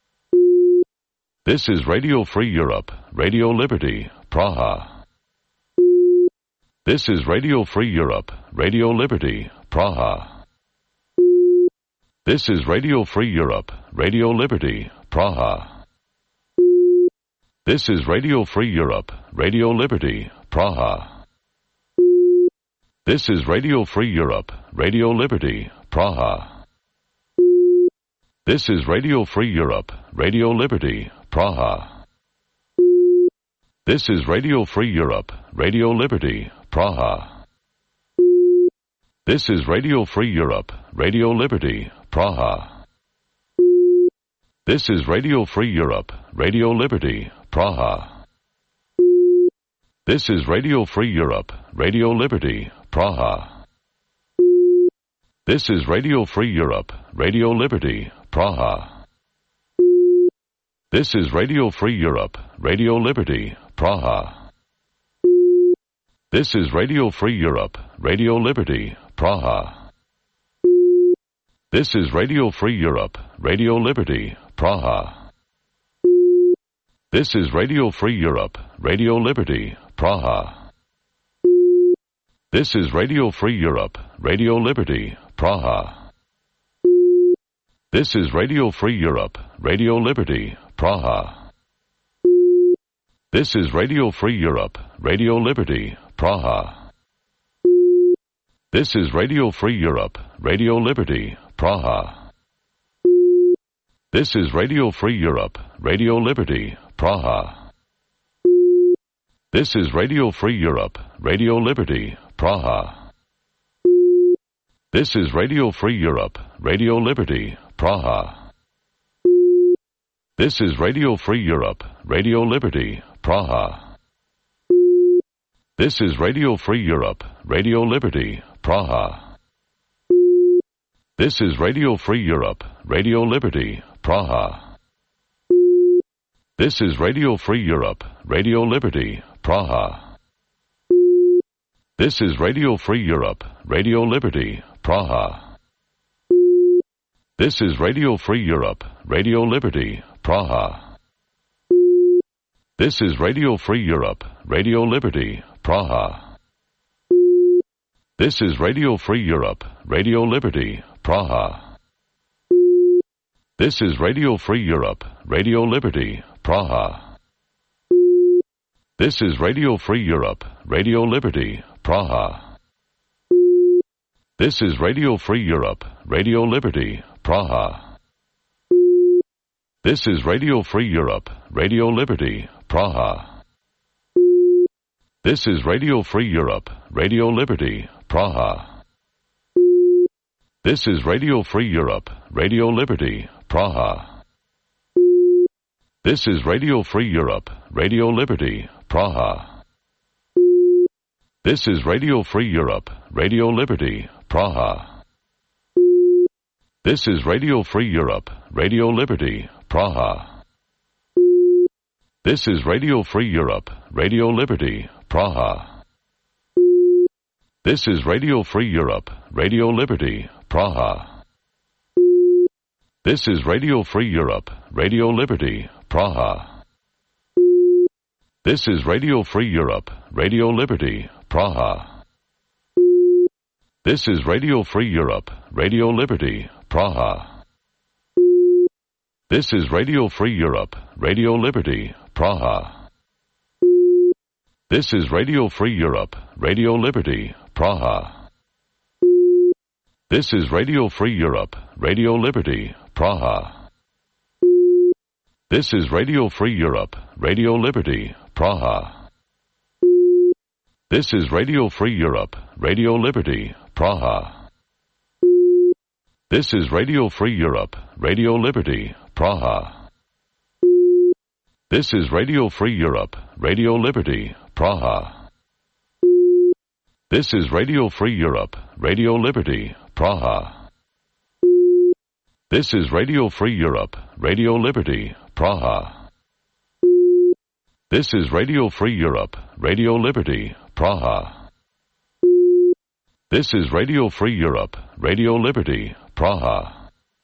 This is Radio Free Europe, Radio Liberty, Praha. This is Radio Free Europe, Radio Liberty, Praha. This is Radio Free Europe, Radio Liberty, Praha. This is Radio Free Europe, Radio Liberty, Praha. This is Radio Free Europe, Radio Liberty, Praha. This is Radio Free Europe, Radio Liberty, Praha. This is Radio Free Europe, Radio Liberty, Praha. This is Radio Free Europe, Radio Liberty, Praha. This is Radio Free Europe, Radio Liberty, Praha. This is Radio Free Europe, Radio Liberty, Praha. This is Radio Free Europe, Radio Liberty, Praha. This is Radio Free Europe, Radio Liberty, Praha. This is Radio Free Europe, Radio Liberty, Praha. This is Radio Free Europe, Radio Liberty, Praha. This is Radio Free Europe, Radio Liberty, Praha. This is Radio Free Europe, Radio Liberty, Praha. This is Radio Free Europe, Radio Liberty, Praha. This is Radio Free Europe, Radio Liberty, Praha. This is Radio Free Europe, Radio Liberty, Praha. This is Radio Free Europe, Radio Liberty, Praha. This is Radio Free Europe, Radio Liberty, Praha. This is Radio Free Europe, Radio Liberty, Praha. This is Radio Free Europe, Radio Liberty, Praha. This is Radio Free Europe, Radio Liberty, Praha. This is Radio Free Europe, Radio Liberty, Praha. This is Radio Free Europe, Radio Liberty, Praha. This is Radio Free Europe, Radio Liberty, Praha. This is Radio Free Europe, Radio Liberty, Praha. This is Radio Free Europe, Radio Liberty, Praha. This is Radio Free Europe, Radio Liberty, Praha. This is Radio Free Europe, Radio Liberty, Praha. This is Radio Free Europe, Radio Liberty, Praha. This is Radio Free Europe, Radio Liberty, Praha. This is Radio Free Europe, Radio Liberty, Praha. This is Radio Free Europe, Radio Liberty, Praha. This is Radio Free Europe, Radio Liberty, Praha. This is Radio Free Europe, Radio Liberty, Praha. This is Radio Free Europe, Radio Liberty, Praha. This is Radio Free Europe, Radio Liberty, Praha. This is Radio Free Europe, Radio Liberty, Praha. This is Radio Free Europe, Radio Liberty, Praha. This is Radio Free Europe, Radio Liberty, Praha. This is Radio Free Europe, Radio Liberty, Praha. This is Radio Free Europe, Radio Liberty, Praha. This is Radio Free Europe, Radio Liberty, Praha. This is Radio Free Europe, Radio Liberty, Praha. This is Radio Free Europe, Radio Liberty, Praha. This is Radio Free Europe, Radio Liberty, Praha. This is Radio Free Europe, Radio Liberty, Praha. This is Radio Free Europe, Radio Liberty, Praha. This is Radio Free Europe, Radio Liberty, Praha. This is Radio Free Europe, Radio Liberty, Praha. This is Radio Free Europe, Radio Liberty, Praha. This is Radio Free Europe, Radio Liberty, Praha. This is Radio Free Europe, Radio Liberty, Praha.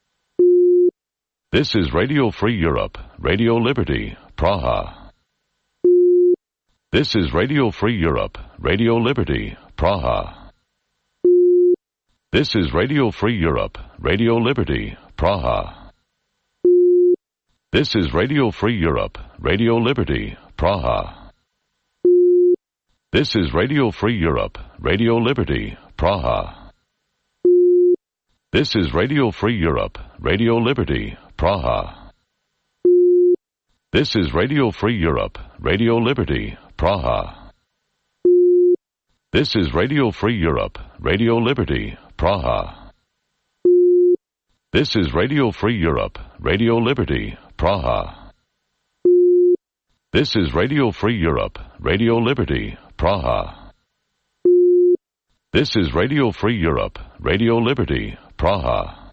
This is Radio Free Europe, Radio Liberty, Praha. This is Radio Free Europe, Radio Liberty, Praha. This is Radio Free Europe, Radio Liberty, Praha. This is Radio Free Europe, Radio Liberty, Praha. This is Radio Free Europe, Radio Liberty, Praha. This is Radio Free Europe, Radio Liberty, Praha. This is Radio Free Europe, Radio Liberty, Praha. This is Radio Free Europe, Radio Liberty, Praha. This is Radio Free Europe, Radio Liberty, Praha. This is Radio Free Europe, Radio Liberty, Praha. This is Radio Free Europe, Radio Liberty, Praha.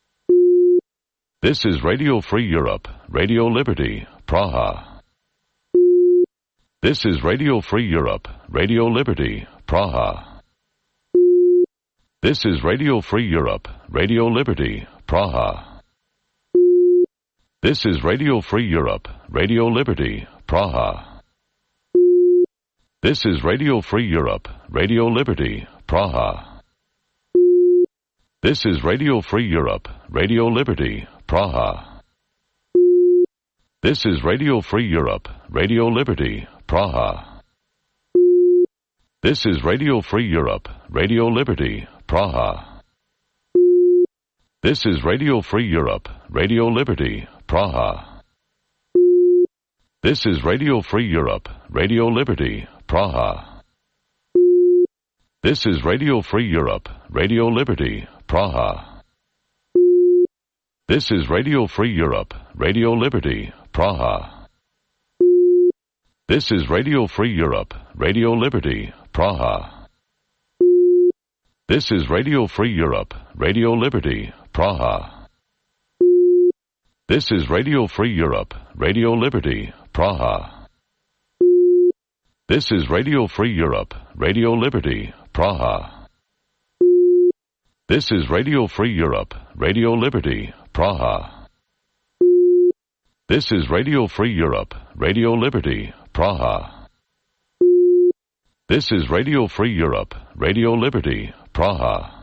This is Radio Free Europe, Radio Liberty, Praha. This is Radio Free Europe, Radio Liberty, Praha. This is Radio Free Europe, Radio Liberty, Praha. This is Radio Free Europe, Radio Liberty, Praha. This is Radio Free Europe, Radio Liberty, Praha. This is Radio Free Europe, Radio Liberty, Praha. This is Radio Free Europe, Radio Liberty, Praha. This is Radio Free Europe, Radio Liberty, Praha. This is Radio Free Europe, Radio Liberty, Praha. This is Radio Free Europe, Radio Liberty, Praha. This is Radio Free Europe, Radio Liberty, Praha. This is Radio Free Europe, Radio Liberty, Praha. This is Radio Free Europe, Radio Liberty, Praha. This is Radio Free Europe, Radio Liberty, Praha. This is Radio Free Europe, Radio Liberty, Praha. This is Radio Free Europe, Radio Liberty, Praha. This is Radio Free Europe, Radio Liberty, Praha. This is Radio Free Europe, Radio Liberty, Praha. This is Radio Free Europe, Radio Liberty, Praha.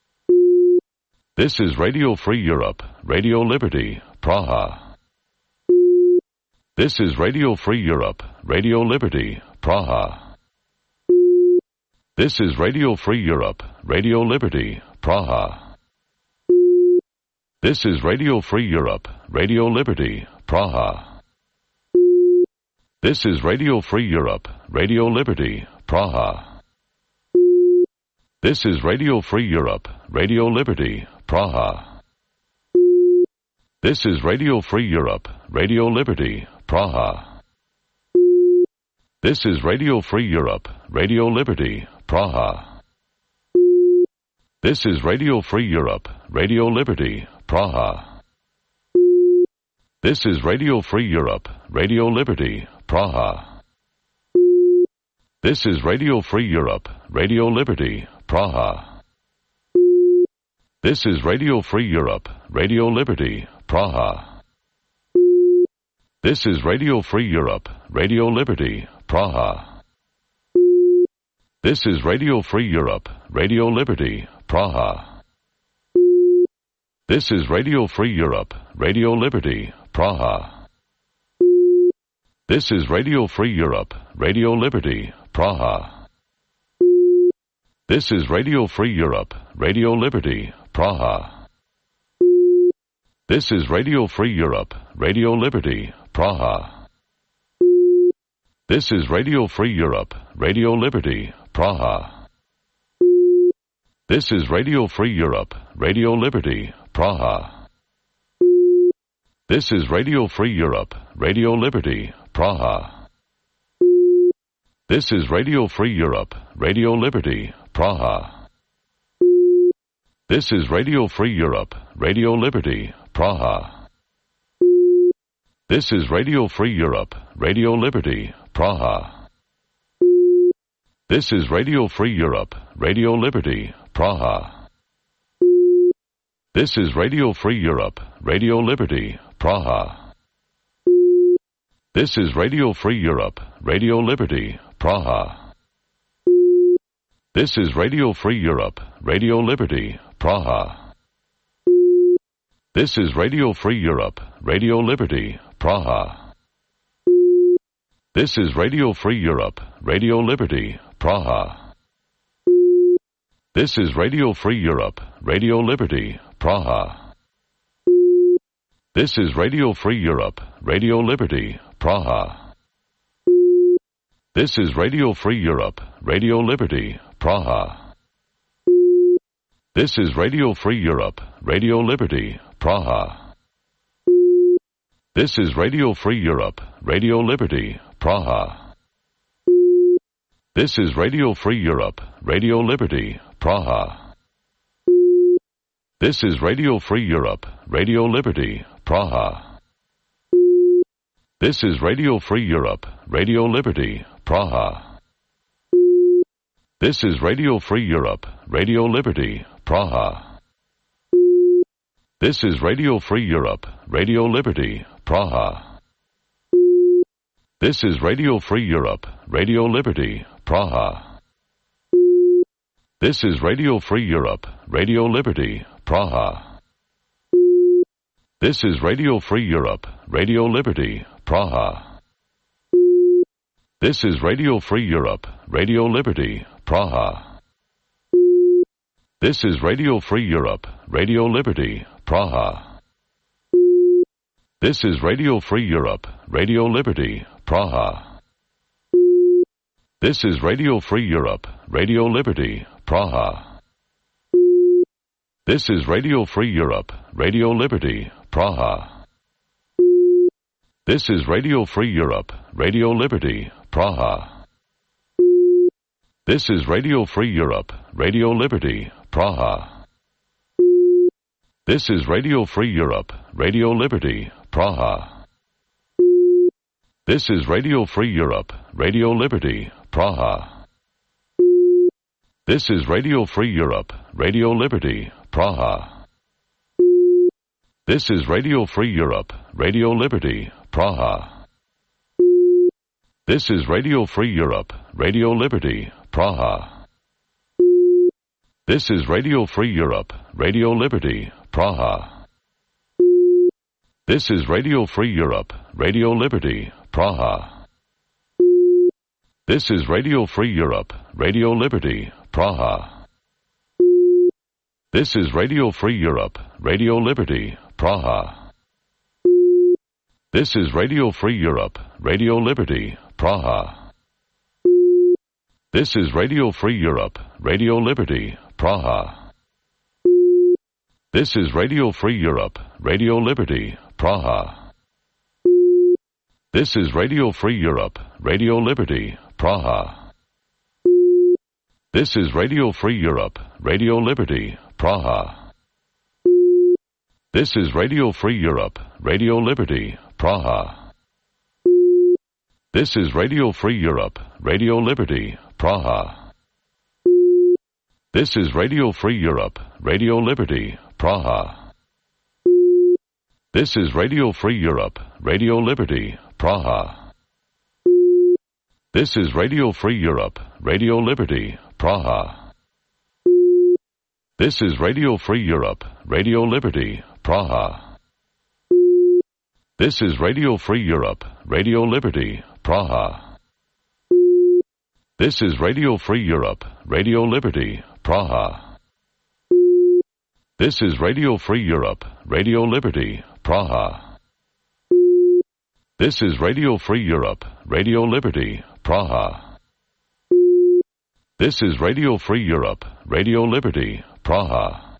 This is Radio Free Europe, Radio Liberty, Praha. This is Radio Free Europe, Radio Liberty, Praha. This is Radio Free Europe, Radio Liberty, Praha. This is Radio Free Europe, Radio Liberty, Praha. This is Radio Free Europe, Radio Liberty, Praha. This is Radio Free Europe, Radio Liberty, Praha. This is Radio Free Europe, Radio Liberty, Praha. This is Radio Free Europe, Radio Liberty, Praha. This is Radio Free Europe, Radio Liberty, Praha. This is Radio Free Europe, Radio Liberty, Praha. This is Radio Free Europe, Radio Liberty, Praha. This is Radio Free Europe, Radio Liberty, Praha. This is Radio Free Europe, Radio Liberty, Praha. This is Radio Free Europe, Radio Liberty, Praha. This is Radio Free Europe, Radio Liberty, Praha. This is Radio Free Europe, Radio Liberty, Praha. This is Radio Free Europe, Radio Liberty, Praha. This is Radio Free Europe, Radio Liberty, Praha. This is Radio Free Europe, Radio Liberty, Praha. This is Radio Free Europe, Radio Liberty, Praha. This is Radio Free Europe, Radio Liberty, Praha. This is Radio Free Europe, Radio Liberty, Praha. This is Radio Free Europe, Radio Liberty, Praha. This is Radio Free Europe, Radio Liberty, Praha. This is Radio Free Europe, Radio Liberty, Praha. This is Radio Free Europe, Radio Liberty, Praha. This is Radio Free Europe, Radio Liberty, Praha. This is Radio Free Europe, Radio Liberty, Praha. This is Radio Free Europe, Radio Liberty, Praha. This is Radio Free Europe, Radio Liberty, Praha. This is Radio Free Europe, Radio Liberty, Praha. This is Radio Free Europe, Radio Liberty, Praha. This is Radio Free Europe, Radio Liberty, Praha. This is Radio Free Europe, Radio Liberty, Praha. This is Radio Free Europe, Radio Liberty, Praha. This is Radio Free Europe, Radio Liberty, Praha. This is Radio Free Europe, Radio Liberty, Praha. This is Radio Free Europe, Radio Liberty, Praha. This is Radio Free Europe, Radio Liberty, Praha. This is Radio Free Europe, Radio Liberty, Praha. This is Radio Free Europe, Radio Liberty, Praha. This is Radio Free Europe, Radio Liberty, Praha. This is Radio Free Europe, Radio Liberty, Praha. This is Radio Free Europe, Radio Liberty, Praha. This is Radio Free Europe, Radio Liberty, Praha. This is Radio Free Europe, Radio Liberty, Praha. This is Radio Free Europe, Radio Liberty, Praha. This is Radio Free Europe, Radio Liberty, Praha. This is Radio Free Europe, Radio Liberty, Praha. This is Radio Free Europe, Radio Liberty, Praha. This is Radio Free Europe, Radio Liberty, Praha. This is Radio Free Europe, Radio Liberty, Praha. This is Radio Free Europe, Radio Liberty, Praha. This is Radio Free Europe, Radio Liberty, Praha. This is Radio Free Europe, Radio Liberty, Praha. This is Radio Free Europe, Radio Liberty, Praha. This is Radio Free Europe, Radio Liberty, Praha. This is Radio Free Europe, Radio Liberty, Praha. This is Radio Free Europe, Radio Liberty, Praha. This is Radio Free Europe, Radio Liberty, Praha. This is Radio Free Europe, Radio Liberty, Praha. This is Radio Free Europe, Radio Liberty, Praha. This is Radio Free Europe, Radio Liberty, Praha. This is Radio Free Europe, Radio Liberty, Praha. This is Radio Free Europe, Radio Liberty, Praha. This is Radio Free Europe, Radio Liberty, Praha. This is Radio Free Europe, Radio Liberty, Praha. This is Radio Free Europe, Radio Liberty, Praha. This is Radio Free Europe, Radio Liberty, Praha. This is Radio Free Europe, Radio Liberty, Praha. This is Radio Free Europe, Radio Liberty, Praha. This is Radio Free Europe, Radio Liberty, Praha. This is Radio Free Europe, Radio Liberty, Praha. This is Radio Free Europe, Radio Liberty, Praha. This is Radio Free Europe, Radio Liberty, Praha.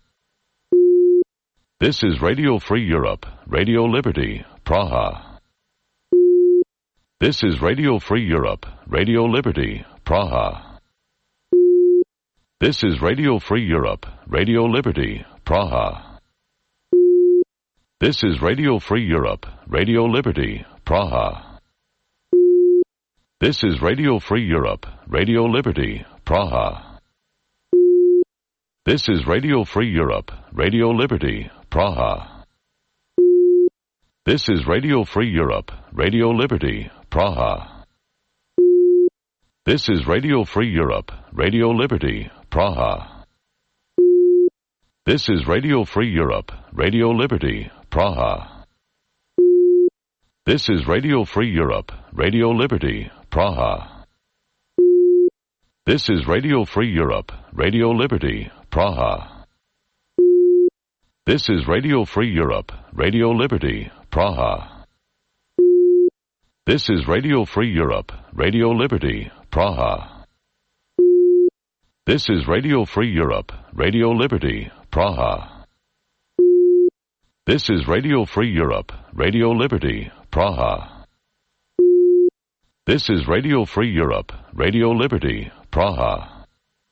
This is Radio Free Europe, Radio Liberty, Praha. This is Radio Free Europe, Radio Liberty, Praha. This is Radio Free Europe, Radio Liberty, Praha. This is Radio Free Europe, Radio Liberty, Praha. This is Radio Free Europe, Radio Liberty, Praha. This is Radio Free Europe, Radio Liberty, Praha. This is Radio Free Europe, Radio Liberty, Praha. This is Radio Free Europe, Radio Liberty, Praha. This is Radio Free Europe, Radio Liberty, Praha. This is Radio Free Europe, Radio Liberty, Praha. This is Radio Free Europe, Radio Liberty, Praha. This is Radio Free Europe, Radio Liberty, Praha. This is Radio Free Europe, Radio Liberty, Praha. This is Radio Free Europe, Radio Liberty, Praha. This is Radio Free Europe, Radio Liberty, Praha. This is Radio Free Europe, Radio Liberty, Praha.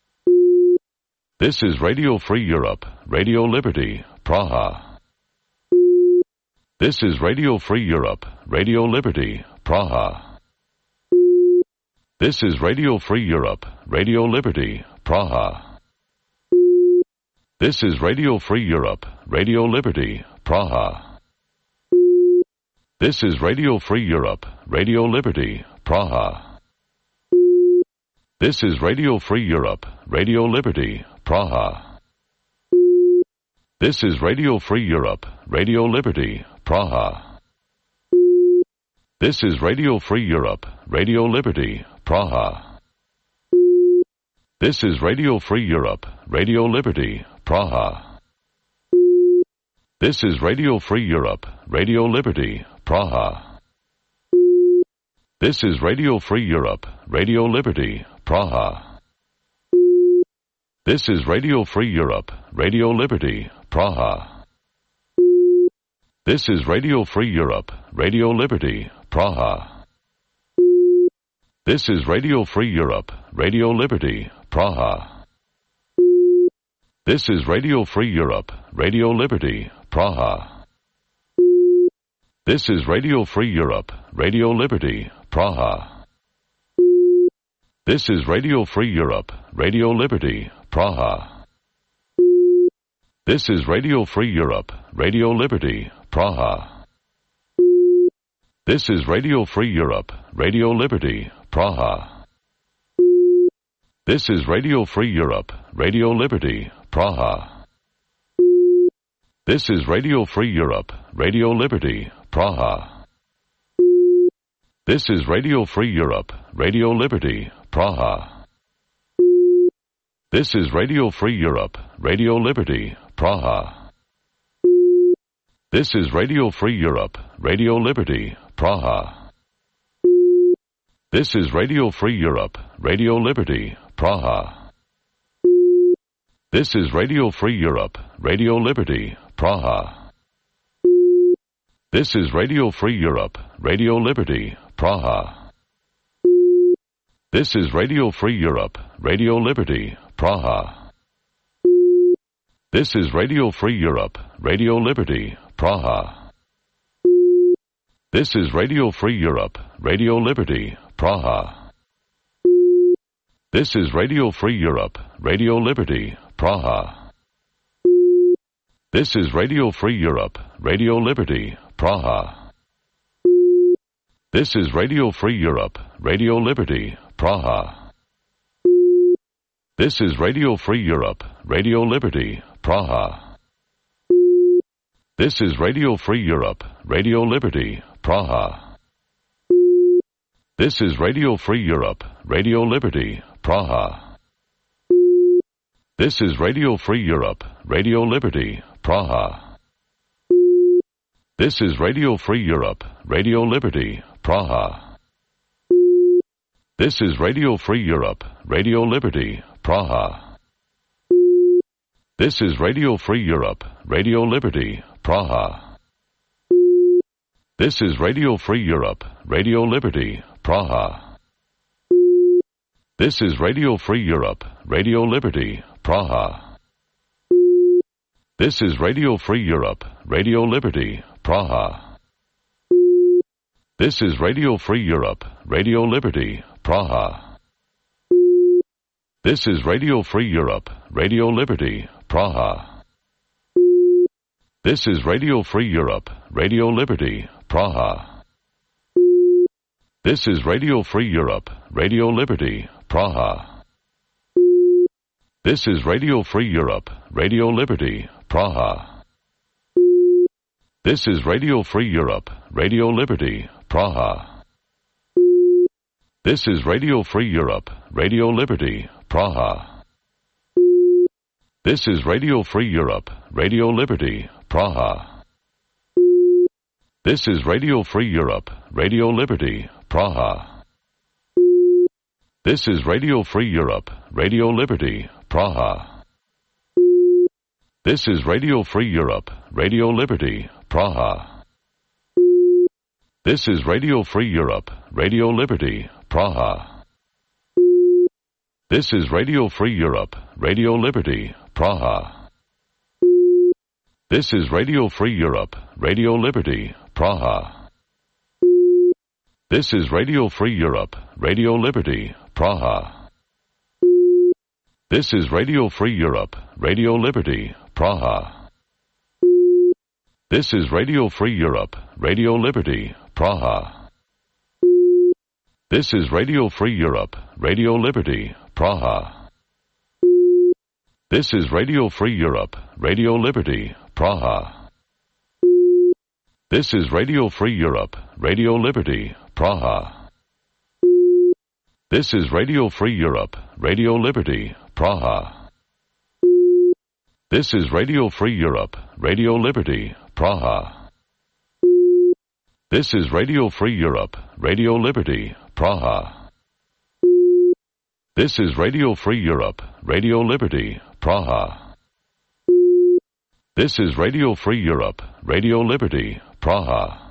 This is Radio Free Europe, Radio Liberty, Praha. This is Radio Free Europe, Radio Liberty, Praha. This is Radio Free Europe, Radio Liberty, Praha. This is Radio Free Europe, Radio Liberty, Praha. This is Radio Free Europe, Radio Liberty, Praha. This is Radio Free Europe, Radio Liberty, Praha. This is Radio Free Europe, Radio Liberty, Praha. This is Radio Free Europe, Radio Liberty, Praha. This is Radio Free Europe, Radio Liberty, Praha. This is Radio Free Europe, Radio Liberty, Praha. This is Radio Free Europe, Radio Liberty, Praha. This is Radio Free Europe, Radio Liberty, Praha. This is Radio Free Europe, Radio Liberty, Praha. This is Radio Free Europe, Radio Liberty, Praha. This is Radio Free Europe, Radio Liberty, Praha. This is Radio Free Europe, Radio Liberty, Praha. This is Radio Free Europe, Radio Liberty, Praha. This is Radio Free Europe, Radio Liberty, Praha. This is Radio Free Europe, Radio Liberty, Praha. This is Radio Free Europe, Radio Liberty, Praha. This is Radio Free Europe, Radio Liberty, Praha. This is Radio Free Europe, Radio Liberty, Praha. This is Radio Free Europe, Radio Liberty, Praha. This is Radio Free Europe, Radio Liberty, Praha. This is Radio Free Europe, Radio Liberty, Praha. This is Radio Free Europe, Radio Liberty, Praha. This is Radio Free Europe, Radio Liberty, Praha. This is Radio Free Europe, Radio Liberty, Praha. This is Radio Free Europe, Radio Liberty, Praha. This is Radio Free Europe, Radio Liberty, Praha. This is Radio Free Europe, Radio Liberty, Praha. This is Radio Free Europe, Radio Liberty, Praha. This is Radio Free Europe, Radio Liberty, Praha. This is Radio Free Europe, Radio Liberty, Praha. This is Radio Free Europe, Radio Liberty, Praha. This is Radio Free Europe, Radio Liberty, Praha. This is Radio Free Europe, Radio Liberty, Praha. This is Radio Free Europe, Radio Liberty, Praha. This is Radio Free Europe, Radio Liberty, Praha. This is Radio Free Europe, Radio Liberty, Praha. This is Radio Free Europe, Radio Liberty, Praha. This is Radio Free Europe, Radio Liberty, Praha. This is Radio Free Europe, Radio Liberty, Praha. This is Radio Free Europe, Radio Liberty, Praha. This is Radio Free Europe, Radio Liberty, Praha. This is Radio Free Europe, Radio Liberty, Praha. This is Radio Free Europe, Radio Liberty, Praha. This is Radio Free Europe, Radio Liberty, Praha. This is Radio Free Europe, Radio Liberty, Praha. This is Radio Free Europe, Radio Liberty, Praha. This is Radio Free Europe, Radio Liberty, Praha. This is Radio Free Europe, Radio Liberty, Praha. This is Radio Free Europe, Radio Liberty, Praha. This is Radio Free Europe, Radio Liberty, Praha. This is Radio Free Europe, Radio Liberty, Praha. This is Radio Free Europe, Radio Liberty, Praha. This is Radio Free Europe, Radio Liberty, Praha. This is Radio Free Europe, Radio Liberty, Praha. This is Radio Free Europe, Radio Liberty, Praha. This is Radio Free Europe, Radio Liberty, Praha. This is Radio Free Europe, Radio Liberty, Praha. This is Radio Free Europe, Radio Liberty, Praha. This is Radio Free Europe, Radio Liberty, Praha. This is Radio Free Europe, Radio Liberty, Praha. This is Radio Free Europe, Radio Liberty, Praha. This is Radio Free Europe, Radio Liberty, Praha. This is Radio Free Europe, Radio Liberty, Praha. This is Radio Free Europe, Radio Liberty, Praha.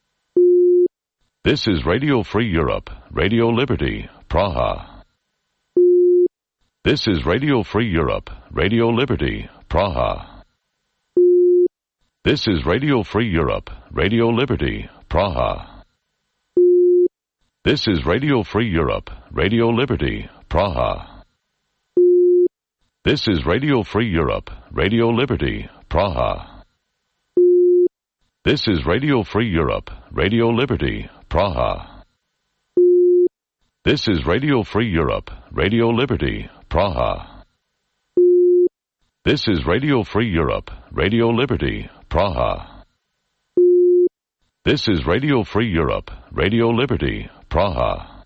This is Radio Free Europe, Radio Liberty, Praha. This is Radio Free Europe, Radio Liberty, Praha. This is Radio Free Europe, Radio Liberty, Praha. This is Radio Free Europe, Radio Liberty, Praha. This is Radio Free Europe, Radio Liberty, Praha. This is Radio Free Europe, Radio Liberty, Praha. This is Radio Free Europe, Radio Liberty, Praha. This is Radio Free Europe, Radio Liberty, Praha. This is Radio Free Europe, Radio Liberty, Praha.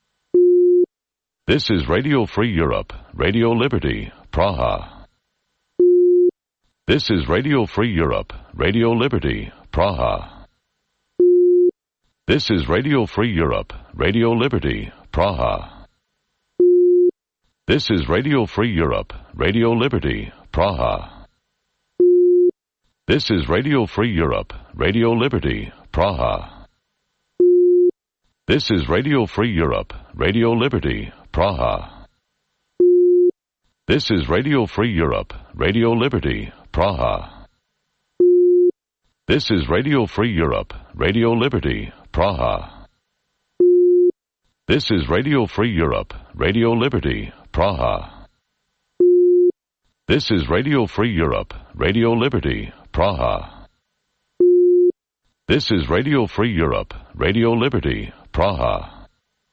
This is Radio Free Europe, Radio Liberty, Praha. This is Radio Free Europe, Radio Liberty, Praha. This is Radio Free Europe, Radio Liberty, Praha. This is Radio Free Europe, Radio Liberty, Praha. This is Radio Free Europe, Radio Liberty, Praha. This is Radio Free Europe, Radio Liberty, Praha. This is Radio Free Europe, Radio Liberty, Praha. This is Radio Free Europe, Radio Liberty, Praha. This is Radio Free Europe, Radio Liberty, Praha. This is Radio Free Europe, Radio Liberty, Praha. This is Radio Free Europe, Radio Liberty, Praha.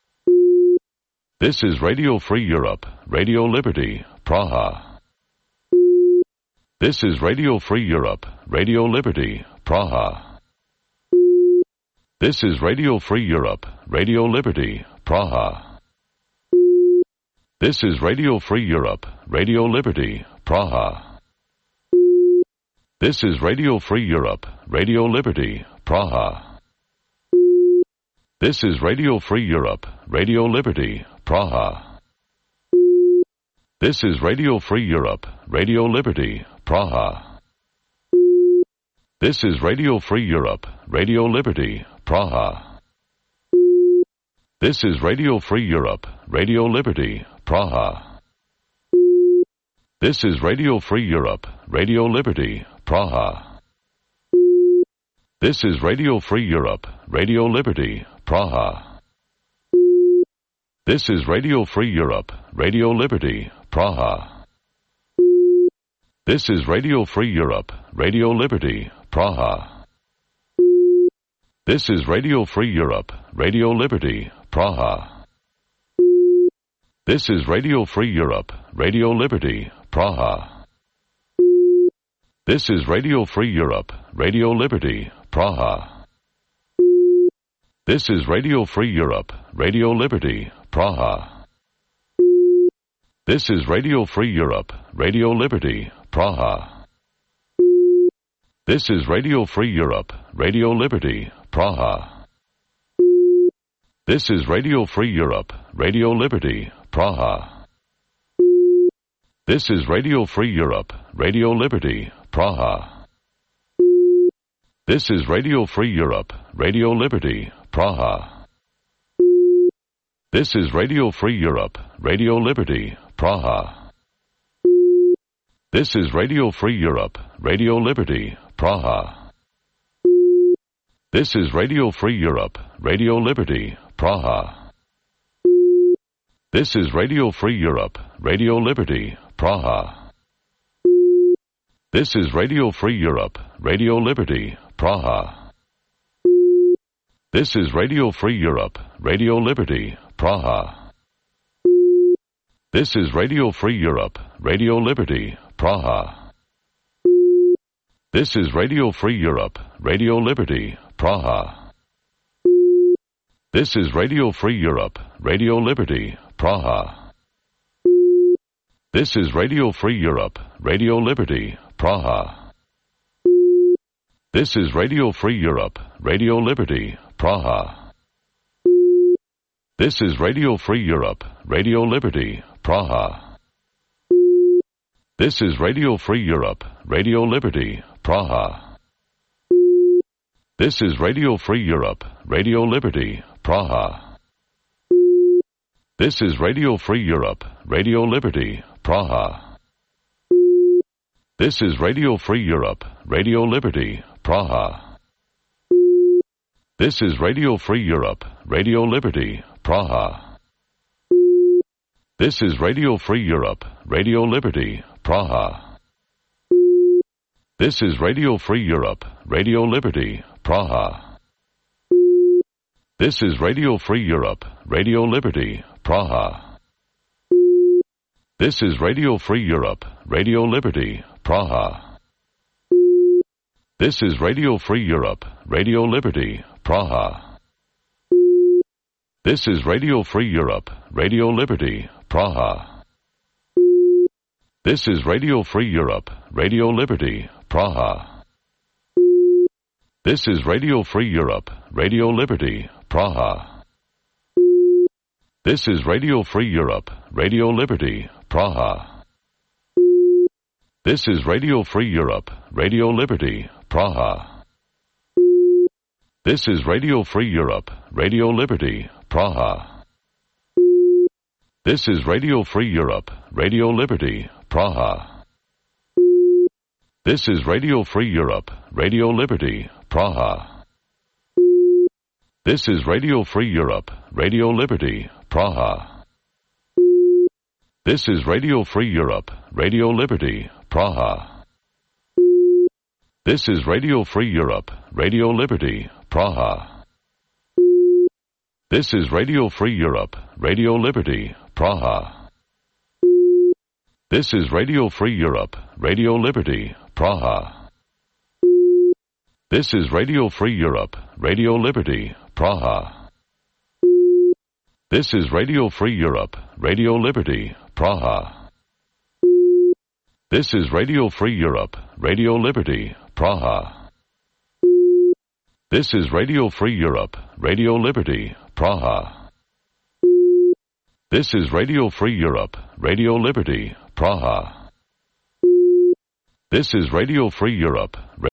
This is Radio Free Europe, Radio Liberty, Praha. This is Radio Free Europe, Radio Liberty, Praha. This is Radio Free Europe, Radio Liberty, Praha. This is Radio Free Europe, Radio Liberty, Praha. This is Radio Free Europe, Radio Liberty, Praha. This is Radio Free Europe, Radio Liberty, Praha. This is Radio Free Europe, Radio Liberty, Praha. This is Radio Free Europe, Radio Liberty, Praha. This is Radio Free Europe, Radio Liberty, Praha. This is Radio Free Europe, Radio Liberty, Praha. This is Radio Free Europe, Radio Liberty, Praha. This is Radio Free Europe, Radio Liberty, Praha. This is Radio Free Europe, Radio Liberty, Praha. This is Radio Free Europe, Radio Liberty, Praha. This is Radio Free Europe, Radio Liberty, Praha. This is Radio Free Europe, Radio Liberty, Praha. This is Radio Free Europe, Radio Liberty, Praha. This is Radio Free Europe, Radio Liberty, Praha. This is Radio Free Europe, Radio Liberty, Praha. This is Radio Free Europe, Radio Liberty, Praha. This is Radio Free Europe, Radio Liberty, Praha. This is Radio Free Europe, Radio Liberty, Praha. This is Radio Free Europe, Radio Liberty, Praha. This is Radio Free Europe, Radio Liberty, Praha. This is Radio Free Europe, Radio Liberty, Praha. This is Radio Free Europe, Radio Liberty, Praha. This is Radio Free Europe, Radio Liberty, Praha. This is Radio Free Europe, Radio Liberty, Praha. This is Radio Free Europe, Radio Liberty, Praha. This is Radio Free Europe, Radio Liberty, Praha. This is Radio Free Europe, Radio Liberty, Praha. This is Radio Free Europe, Radio Liberty, Praha. This is Radio Free Europe, Radio Liberty, Praha. This is Radio Free Europe, Radio Liberty, Praha. This is Radio Free Europe, Radio Liberty, Praha. This is Radio Free Europe, Radio Liberty, Praha. This is Radio Free Europe, Radio Liberty, Praha. This is Radio Free Europe, Radio Liberty, Praha. This is Radio Free Europe, Radio Liberty, Praha. This is Radio Free Europe, Radio Liberty, Praha. This is Radio Free Europe, Radio Liberty, Praha. This is Radio Free Europe, Radio Liberty, Praha. This is Radio Free Europe, Radio Liberty, Praha. This is Radio Free Europe, Radio Liberty, Praha. This is Radio Free Europe, Radio Liberty, Praha. This is Radio Free Europe, Radio Liberty, Praha. This is Radio Free Europe, Radio Liberty, Praha. This is Radio Free Europe, Radio Liberty, Praha. This is Radio Free Europe, Radio Liberty, Praha. This is Radio Free Europe, Radio Liberty, Praha. This is Radio Free Europe, Radio Liberty, Praha. This is Radio Free Europe, Radio Liberty, Praha. This is Radio Free Europe, Radio Liberty, Praha. This is Radio Free Europe, Radio Liberty, Praha. This is Radio Free Europe, Radio Liberty, Praha. This is Radio Free Europe, Radio Liberty, Praha. This is Radio Free Europe, Radio Liberty, Praha. This is Radio Free Europe, Radio Liberty, Praha. This is Radio Free Europe, Radio Liberty, Praha. This is Radio Free Europe, Radio Liberty, Praha. This is Radio Free Europe, Radio Liberty, Praha. This is Radio Free Europe, Radio Liberty, Praha. This is Radio Free Europe.